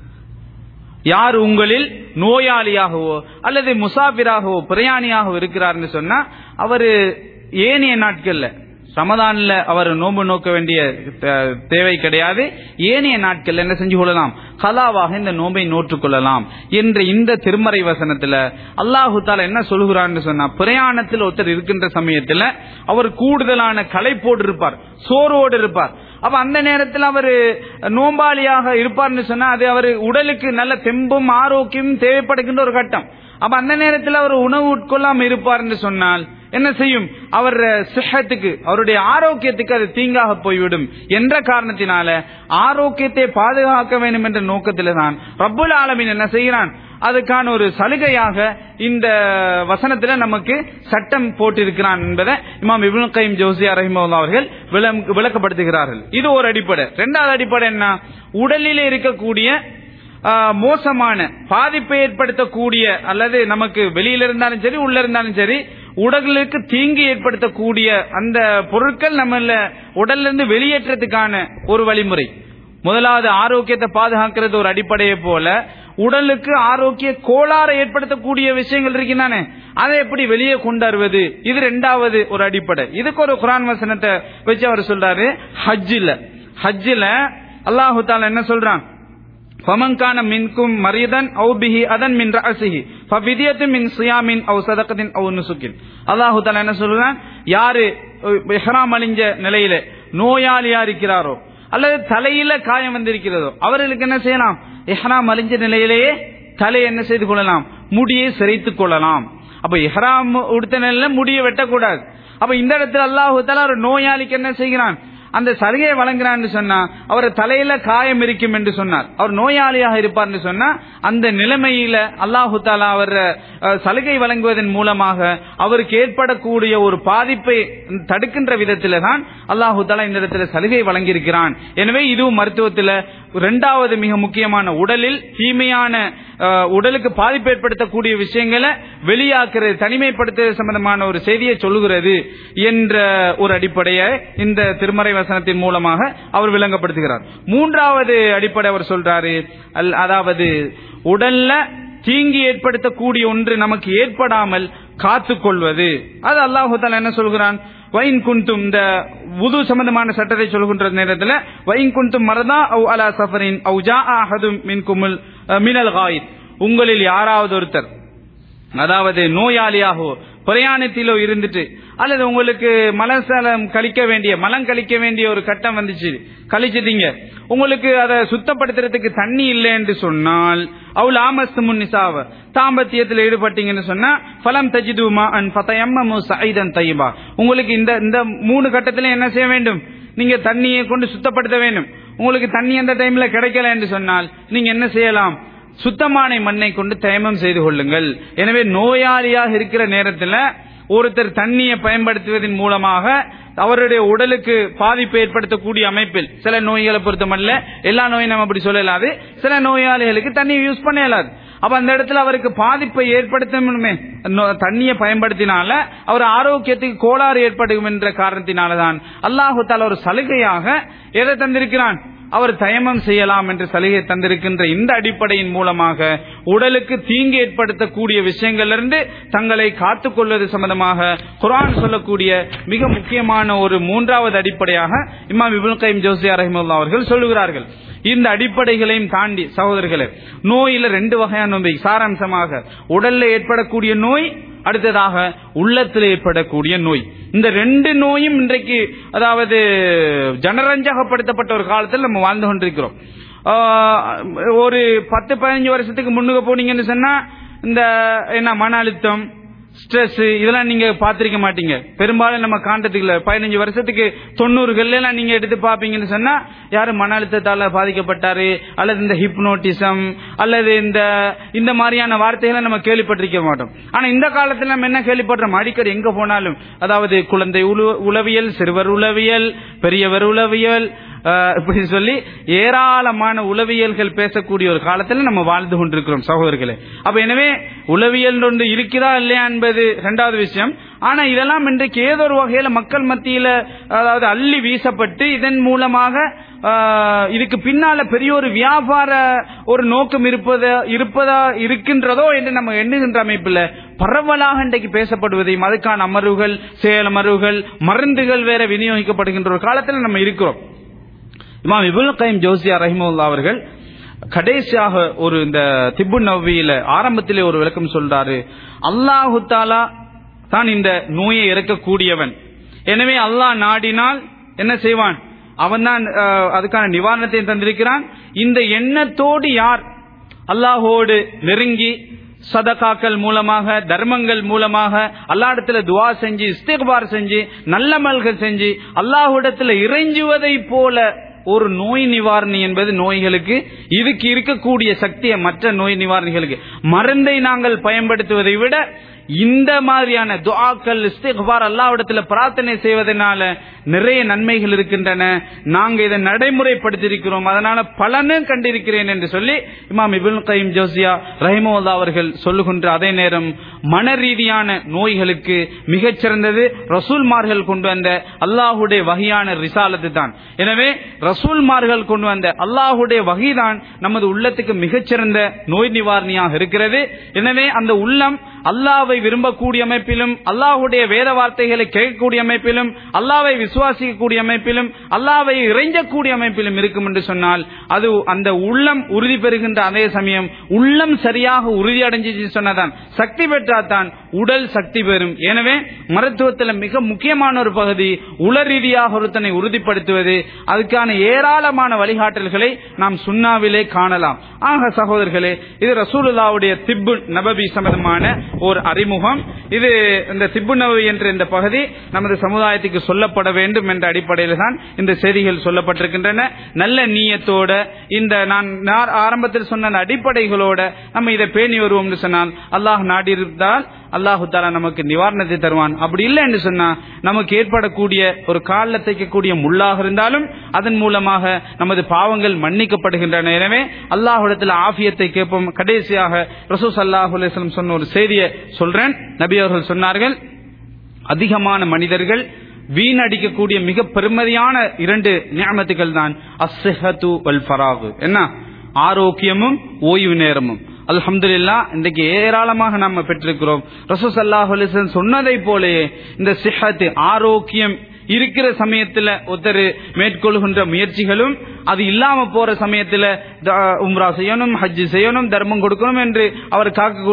யார் உங்களில் நோயாளியாகவோ அல்லது முசாஃபிராகவோ பிரயாணியாகவோ இருக்கிறார்னு சொன்னா அவர் ஏனைய நாட்கள்ல, ரமதான்ல அவர் நோன்பு நோக்க வேண்டிய தேவை கிடையாது, ஏனைய நாட்கள் என்ன செஞ்சு கொள்ளலாம், கலாவாக இந்த நோன்பை நோற்றுக் கொள்ளலாம் என்ற இந்த திருமறை வசனத்துல அல்லாஹு தஆலா என்ன சொல்கிறான்னு சொன்னா, பிரயாணத்தில் ஒருத்தர் இருக்கின்ற சமயத்துல அவர் கூடுதலான களைப்போடு இருப்பார், சோர்வோடு இருப்பார். அப்ப அந்த நேரத்தில் அவர் நோம்பாளியாக இருப்பார்னு சொன்னா அது அவர் உடலுக்கு நல்ல தெம்பும் ஆரோக்கியமும் தேவைப்படுகின்ற ஒரு கட்டம். அப்ப அந்த நேரத்தில் அவர் உணவு உட்கொள்ளாம இருப்பார்னு சொன்னால் என்ன செய்யும், அவர் சிஹத்துக்கு, அவருடைய ஆரோக்கியத்துக்கு அது தீங்காக போய்விடும் என்ற காரணத்தினால ஆரோக்கியத்தை பாதுகாக்க வேண்டும் என்ற நோக்கத்தில் தான் ரப்புல் ஆலமீன் என்ன செய்கிறான், அதுக்கான ஒரு சலுகையாக இந்த வசனத்தில் நமக்கு சட்டம் போட்டிருக்கிறான் என்பதை இமாம் இப்னு கைம் ஜௌசியா ரஹிமஹுல்லாஹ் அவர்கள் விளக்கப்படுத்துகிறார்கள். இது ஒரு அடிப்படை. 2வது அடிப்படை என்ன, உடலிலே இருக்கக்கூடிய மோசமான பாதிப்பை ஏற்படுத்தக்கூடிய அல்லது நமக்கு வெளியில இருந்தாலும் சரி உள்ள இருந்தாலும் சரி உடலுக்கு தீங்கு ஏற்படுத்தக்கூடிய அந்த பொருட்கள் நம்ம உடல்ல இருந்து வெளியேற்றத்துக்கான ஒரு வழிமுறை. முதலாவது ஆரோக்கியத்தை பாதுகாக்கிறது ஒரு அடிப்படையை போல, உடலுக்கு ஆரோக்கிய கோளாறை ஏற்படுத்தக்கூடிய விஷயங்கள் இருக்கின்றானே அதை எப்படி வெளியே கொண்டாடுவது, இது இரண்டாவது ஒரு அடிப்படை. இதுக்கு ஒரு குர்ஆன் வசனத்தை வச்சு அவர் சொல்றாரு. ஹஜ்ஜில அல்லாஹு தஆலா என்ன சொல்றான்? ஃபமன் கான மின்கும் மரீதன் அவ் பிஹி அதன் மின் ரஅஸிஹி ஃபபிதியத்துன் மின் ஸியாமின் அவ் ஸதகத்தின் அவ் நுசுகின். அல்லாஹு தஆலா என்ன சொல்றான்? யாரு இஹ்ராம் அணிஞ்ச நிலையில நோயாளியா இருக்கிறாரோ அல்லது தலையில காயம் வந்திருக்கிறதோ அவர்களுக்கு என்ன செய்யலாம்? இஹ்ராம் அணிஞ்ச நிலையிலேயே தலையை என்ன செய்து கொள்ளலாம்? முடியை சிரைத்துக் கொள்ளலாம். அப்ப இஹ்ராம் உடுத்த நிலையில முடியை வெட்டக்கூடாது. அப்ப இந்த இடத்துல அல்லாஹு தஆலா ஒரு நோயாளிக்கு என்ன செய்கிறான்? அந்த சலுகையை வழங்குறான்னு சொன்னா அவர் தலையில காயம் இருக்கும் என்று சொன்னார், அவர் நோயாளியாக இருப்பார் சொன்னா அந்த நிலைமையில அல்லாஹு தஆலா அவர் சலுகை வழங்குவதன் மூலமாக அவருக்கு ஏற்படக்கூடிய ஒரு பாதிப்பை தடுக்கின்ற விதத்தில தான் அல்லாஹு தஆலா இந்த இடத்துல சலுகை வழங்கியிருக்கிறான். எனவே இதுவும் மருத்துவத்தில் இரண்டாவது மிக முக்கியமான, உடலில் தீமையான உடலுக்கு பாதிப்பு ஏற்படுத்தக்கூடிய விஷயங்களை வெளியாக்குறது, தனிமைப்படுத்துவது சம்பந்தமான ஒரு செய்தியை சொல்லுகிறது என்ற ஒரு அடிப்படையை இந்த திருமறை வசனத்தின் மூலமாக அவர் விளங்கப்படுத்துகிறார். மூன்றாவது அடிப்படை அவர் சொல்றாரு, அதாவது உடல்ல தீங்கி ஏற்படுத்தக்கூடிய ஒன்று நமக்கு ஏற்படாமல் காத்துக்கொள்வது. அது அல்லாஹு தஆலா என்ன சொல்கிறான்? வைன் குன்தும், இந்த வுது சம்பந்தமான சட்டத்தை சொல்கின்ற நேரத்தில் வைன் குன்தும் மரதா அவ் அலா சஃபரின் அவ் ஜாஅ அஹதும் மின்குமுல் மினல் காயித், உங்களில் யாராவது ஒருத்தர் அதாவது நோயாளியாகவோ பிரயாணத்திலோ இருந்துட்டு அல்லது உங்களுக்கு மலம் கழிக்க வேண்டிய ஒரு கட்டம் வந்துச்சு, கழிச்சிட்டீங்க, உங்களுக்கு அதை சுத்தப்படுத்துறதுக்கு தண்ணி இல்லை என்று சொன்னால் அவள் ஆமஸ்துமுன் நிசாவ தாம்பத்தியத்தில் ஈடுபட்டீங்கன்னு சொன்னா ஃபலம் தஜிதுமா அன் ஃபதயம்மமு ஸஈதன் தய்யிபா, உங்களுக்கு இந்த மூணு கட்டத்திலும் என்ன செய்ய வேண்டும்? நீங்க தண்ணியை கொண்டு சுத்தப்படுத்த வேண்டும். உங்களுக்கு தண்ணி அந்த டைம்ல கிடைக்கல என்று சொன்னால் நீங்க என்ன செய்யலாம்? சுத்தமான மண்ணை கொண்டு தயமம் செய்து கொள்ளுங்கள். எனவே நோயாளியாக இருக்கிற நேரத்தில் ஒருத்தர் தண்ணியை பயன்படுத்துவதன் மூலமாக அவருடைய உடலுக்கு பாதிப்பு ஏற்படுத்தக்கூடிய அமைப்பில், சில நோய்களை பொறுத்தமல்ல, எல்லா நோயும் நம்ம அப்படி சொல்லலாது, சில நோயாளிகளுக்கு தண்ணியை யூஸ் பண்ண இயலாது. அப்ப அந்த இடத்துல அவருக்கு பாதிப்பை ஏற்படுத்தணுமே, தண்ணியை பயன்படுத்தினால அவர் ஆரோக்கியத்துக்கு கோளாறு ஏற்படும் என்ற காரணத்தினால்தான் அல்லாஹு தஆலா ஒரு சலுகையாக எதை தந்திருக்கிறான்? அவர் தயமம் செய்யலாம் என்று சலுகை தந்திருக்கின்ற இந்த அடிப்படையின் மூலமாக உடலுக்கு தீங்கு ஏற்படுத்தக்கூடிய விஷயங்களிலிருந்து தங்களை காத்துக் கொள்வது சம்பந்தமாக குர்ஆன் சொல்லக்கூடிய மிக முக்கியமான ஒரு மூன்றாவது அடிப்படையாக இமாம் இப்னு கய்யிம் ஜௌஸிய்யா ரஹிமஹுல்லாஹ் அவர்கள் சொல்லுகிறார்கள். இந்த அடிப்படைகளையும் தாண்டி சகோதரர்களே, நோயில ரெண்டு வகையான நோய், சாராம்சமாக உடல்ல ஏற்படக்கூடிய நோய், அடுத்ததாக உள்ளத்தில் ஏற்படக்கூடிய நோய். இந்த ரெண்டு நோயும் இன்றைக்கு அதாவது ஜனரஞ்சகப்படுத்தப்பட்ட ஒரு காலத்தில் நம்ம வாழ்ந்து கொண்டிருக்கிறோம். ஒரு 10-15 வருஷத்துக்கு முன்னுக்கு போனீங்கன்னு சொன்னா இந்த என்ன மன அழுத்தம், ஸ்ட்ரெஸ், இதெல்லாம் நீங்க பாத்திருக்க மாட்டீங்க. பெரும்பாலும் நம்ம காண்டத்துக்குள்ள 15 வருஷத்துக்கு 90கள்ல நீங்க எடுத்து பாப்பீங்கன்னு சொன்னா யாரு மன அழுத்தத்தால பாதிக்கப்பட்டாரு அல்லது இந்த ஹிப்னோட்டிசம் அல்லது இந்த மாதிரியான வார்த்தைகளை நம்ம கேள்விப்பட்டிருக்க மாட்டோம். ஆனா இந்த காலத்துல நம்ம என்ன கேள்விப்படுறோம்? அடிக்கடி எங்க போனாலும் அதாவது குழந்தை உளவியல், சிறுவர் உளவியல், பெரியவர் உளவியல், இப்படி சொல்லி ஏராளமான உளவியல்கள் பேசக்கூடிய ஒரு காலத்தில் நம்ம வாழ்ந்து கொண்டிருக்கிறோம் சகோதரர்களே. அப்ப எனவே உளவியல் ஒன்று இருக்கிறதா இல்லையா என்பது இரண்டாவது விஷயம். ஆனா இதெல்லாம் இன்றைக்கு ஏதோ ஒரு வகையில மக்கள் மத்தியில அதாவது அள்ளி வீசப்பட்டு இதன் மூலமாக இதுக்கு பின்னால பெரிய ஒரு வியாபார ஒரு நோக்கம் இருக்கின்றதோ என்று நம்ம எண்ணுகின்ற அமைப்புல பரவலாக இன்றைக்கு பேசப்படுவதையும் அதுக்கான அமர்வுகள், செயல் அமர்வுகள், மருந்துகள் வேற விநியோகிக்கப்படுகின்ற ஒரு காலத்தில் நம்ம இருக்கிறோம். இமாம் இப்னு கய்யிம் ஜௌஸிய்யா ரஹிமஹுல்லாஹ் அவர்கள் கடைசியாக ஒரு இந்த திப்பு நவவியில ஆரம்பத்திலே ஒரு விளக்கம் சொல்றாரு. அல்லாஹு தஆலா தான் இந்த நோயை இறக்கக்கூடியவன். எனவே அல்லாஹ் நாடினால் என்ன செய்வான்? அவன் தான் அதுக்கான நிவாரணத்தை தந்திருக்கிறான். இந்த எண்ணத்தோடு யார் அல்லாஹோடு நெருங்கி சதகாக்கள் மூலமாக, தர்மங்கள் மூலமாக, அல்லாஹ்விடத்துல துஆ செஞ்சு, இஸ்திக்பார் செஞ்சு, நல்லமல்கள் செஞ்சு, அல்லாஹ்விடத்துல இறைஞ்சுவதை போல ஒரு நோய் நிவாரணி என்பது நோய்களுக்கு இதுக்கு இருக்கக்கூடிய சக்தியை மற்ற நோய் நிவாரணிகளுக்கு மருந்தை நாங்கள் பயன்படுத்துவதை விட இந்த மாதிரியான துஆக்கள் இஸ்திக்பார் அல்லாஹ்விடத்தில் பிரார்த்தனை செய்வதனால நிறைய நன்மைகள் இருக்கின்றன. நாங்க இதை நடைமுறைப்படுத்தியிருக்கிறோம், அதனால பலனும் கண்டிருக்கிறேன் என்று சொல்லி இமாம் இப்னு கய்யிம் ஜௌஸியா ரஹிமஹுல்லாஹ் அவர்கள் சொல்லுகின்ற அதே நேரம் மன ரீதியான நோய்களுக்கு மிகச்சிறந்தது ரசூல்மார்கள் கொண்டு வந்த அல்லாஹ்வுடைய வஹியான ரிசாலத்து தான். எனவே ரசூல்மார்கள் கொண்டு வந்த அல்லாஹ்வுடைய வஹிதான் நமது உள்ளத்துக்கு மிகச்சிறந்த நோய் நிவாரணியாக இருக்கிறது. எனவே அந்த உள்ளம் அல்லாஹ்வை விரும்பக்கூடிய அமைப்பிலும், அல்லாஹ்வுடைய வேத வார்த்தைகளை கேட்கக்கூடிய அமைப்பிலும், அல்லாஹ்வை விசுவாசிக்கக்கூடிய அமைப்பிலும், அல்லாஹ்வை இறைஞ்சக்கூடிய அமைப்பிலும் இருக்கும் என்று சொன்னால் அது அந்த உள்ளம் உறுதி பெறுகின்ற அதே சமயம் உள்ளம் சரியாக உறுதி அடைஞ்சிச்சு சொன்னதான் சக்தி பெற்றாதான் உடல் சக்தி பெறும். எனவே மருத்துவத்தில் மிக முக்கியமான ஒரு பகுதி உள ரீதியாக ஒருத்தனை உறுதிப்படுத்துவது. அதுக்கான ஏராளமான வழிகாட்டல்களை நாம் சுன்னாவிலே காணலாம். ஆக சகோதரர்களே, இது ரசூலுல்லாஹ்வுடைய திப்பு நபவி சம்பந்தமான ஒரு அறிமுகம். இது இந்த திப்பு நபவி என்ற இந்த பகுதி நமது சமுதாயத்துக்கு சொல்லப்பட வேண்டும் என்ற அடிப்படையில் தான் இந்த செய்திகள் சொல்லப்பட்டிருக்கின்றன. நல்ல நீயத்தோட இந்த நான் ஆரம்பத்தில் சொன்ன அடிப்படைகளோட நம்ம இதை பேணி வருவோம் என்று சொன்னால் அல்லாஹ் நாடி இருந்தால் அல்லாஹு தஆலா நமக்கு நிவாரணத்தை தருவான். அப்படி இல்லை என்று சொன்னா நமக்கு ஏற்படக்கூடிய ஒரு காலில் தைக்கக்கூடிய முள்ளாக இருந்தாலும் அதன் மூலமாக நமது பாவங்கள் மன்னிக்கப்படுகின்றன. எனவே அல்லாஹ்விடத்தில் ஆஃபியத்தை கேட்போம். கடைசியாக ரசூல் ஸல்லல்லாஹு அலைஹி வஸல்லம் சொன்ன ஒரு செய்தியை சொல்றேன். நபி அவர்கள் சொன்னார்கள், அதிகமான மனிதர்கள் வீணடிக்கக்கூடிய மிக பெருமதியான 2 நிஅமத்துகள் தான் அஸ்ஸிஹத்து வல் ஃபராகு. என்ன? ஆரோக்கியமும் ஓய்வு நேரமும். அல்ஹம்துலில்லாஹ் இன்றைக்கு ஏராளமாக நாம பெற்றிருக்கிறோம். ரசூல் ஸல்லல்லாஹு அலைஹி வஸல்லம் சொன்னதை போலயே இந்த சிஹத் ஆரோக்கியம் இருக்கிற சமயத்துல ஒருத்தர் மேற்கொள்கின்ற முயற்சிகளும், அது இல்லாம போற சமயத்துல உம்ரா செய்யணும், ஹஜ் செய்யணும், தர்மம் கொடுக்கணும் என்று அவர்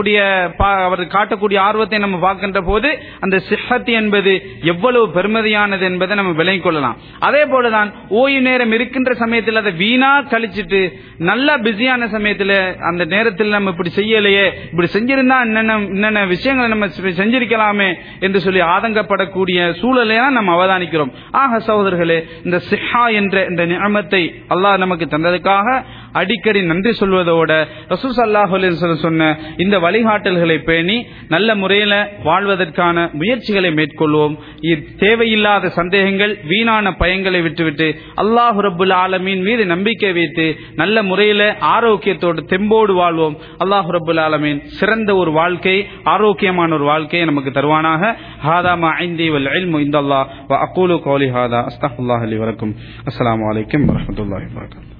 காட்டக்கூடிய ஆர்வத்தை நம்ம பார்க்கின்ற போது அந்த சிஹத் என்பது எவ்வளவு பெருமதியானது என்பதை நம்ம விளங்கிக் கொள்ளலாம். அதே போலதான் ஓய்வு நேரம் இருக்கின்ற சமயத்தில் அதை வீணா கழிச்சிட்டு நல்லா பிஸியான சமயத்துல அந்த நேரத்தில் நம்ம இப்படி செய்யலையே, இப்படி செஞ்சிருந்தா என்னென்ன விஷயங்களை நம்ம செஞ்சிருக்கலாமே என்று சொல்லி ஆதங்கப்படக்கூடிய சூழலையா நம்ம அவதானிக்கிறோம். ஆக சகோதரர்களே, இந்த சிஹா என்ற இந்த நிஅமத்தை அல்லாஹ் நமக்கு தந்ததுக்காக அடிக்கடி நன்றி சொல்வதோட ரசூல் ஸல்லல்லாஹு அலைஹி வஸல்லம் சொன்ன இந்த வழிகாட்டல்களை பேணி நல்ல முறையில் வாழ்வதற்கான முயற்சிகளை மேற்கொள்வோம். தேவையில்லாத சந்தேகங்கள், வீணான பயங்களை விட்டுவிட்டு அல்லாஹ் ரப்புல் ஆலமீன் மீது நம்பிக்கை வைத்து நல்ல முறையில் ஆரோக்கியத்தோடு தெம்போடு வாழ்வோம். அல்லாஹ் ரப்புல் ஆலமீன் சிறந்த ஒரு வாழ்க்கை, ஆரோக்கியமான ஒரு வாழ்க்கையை நமக்கு தருவானாக. ஹாதா மா இன்தி வல் இல்மு இன்தல்லாஹ் வ அகூலு கௌலி ஹாதா அஸ்தக்ஃபிருல்லாஹ் லி வ லக்கும். அஸ்ஸலாமு அலைக்கும் வ ரஹ்மத்துல்லாஹி வ பரகாத்துஹு.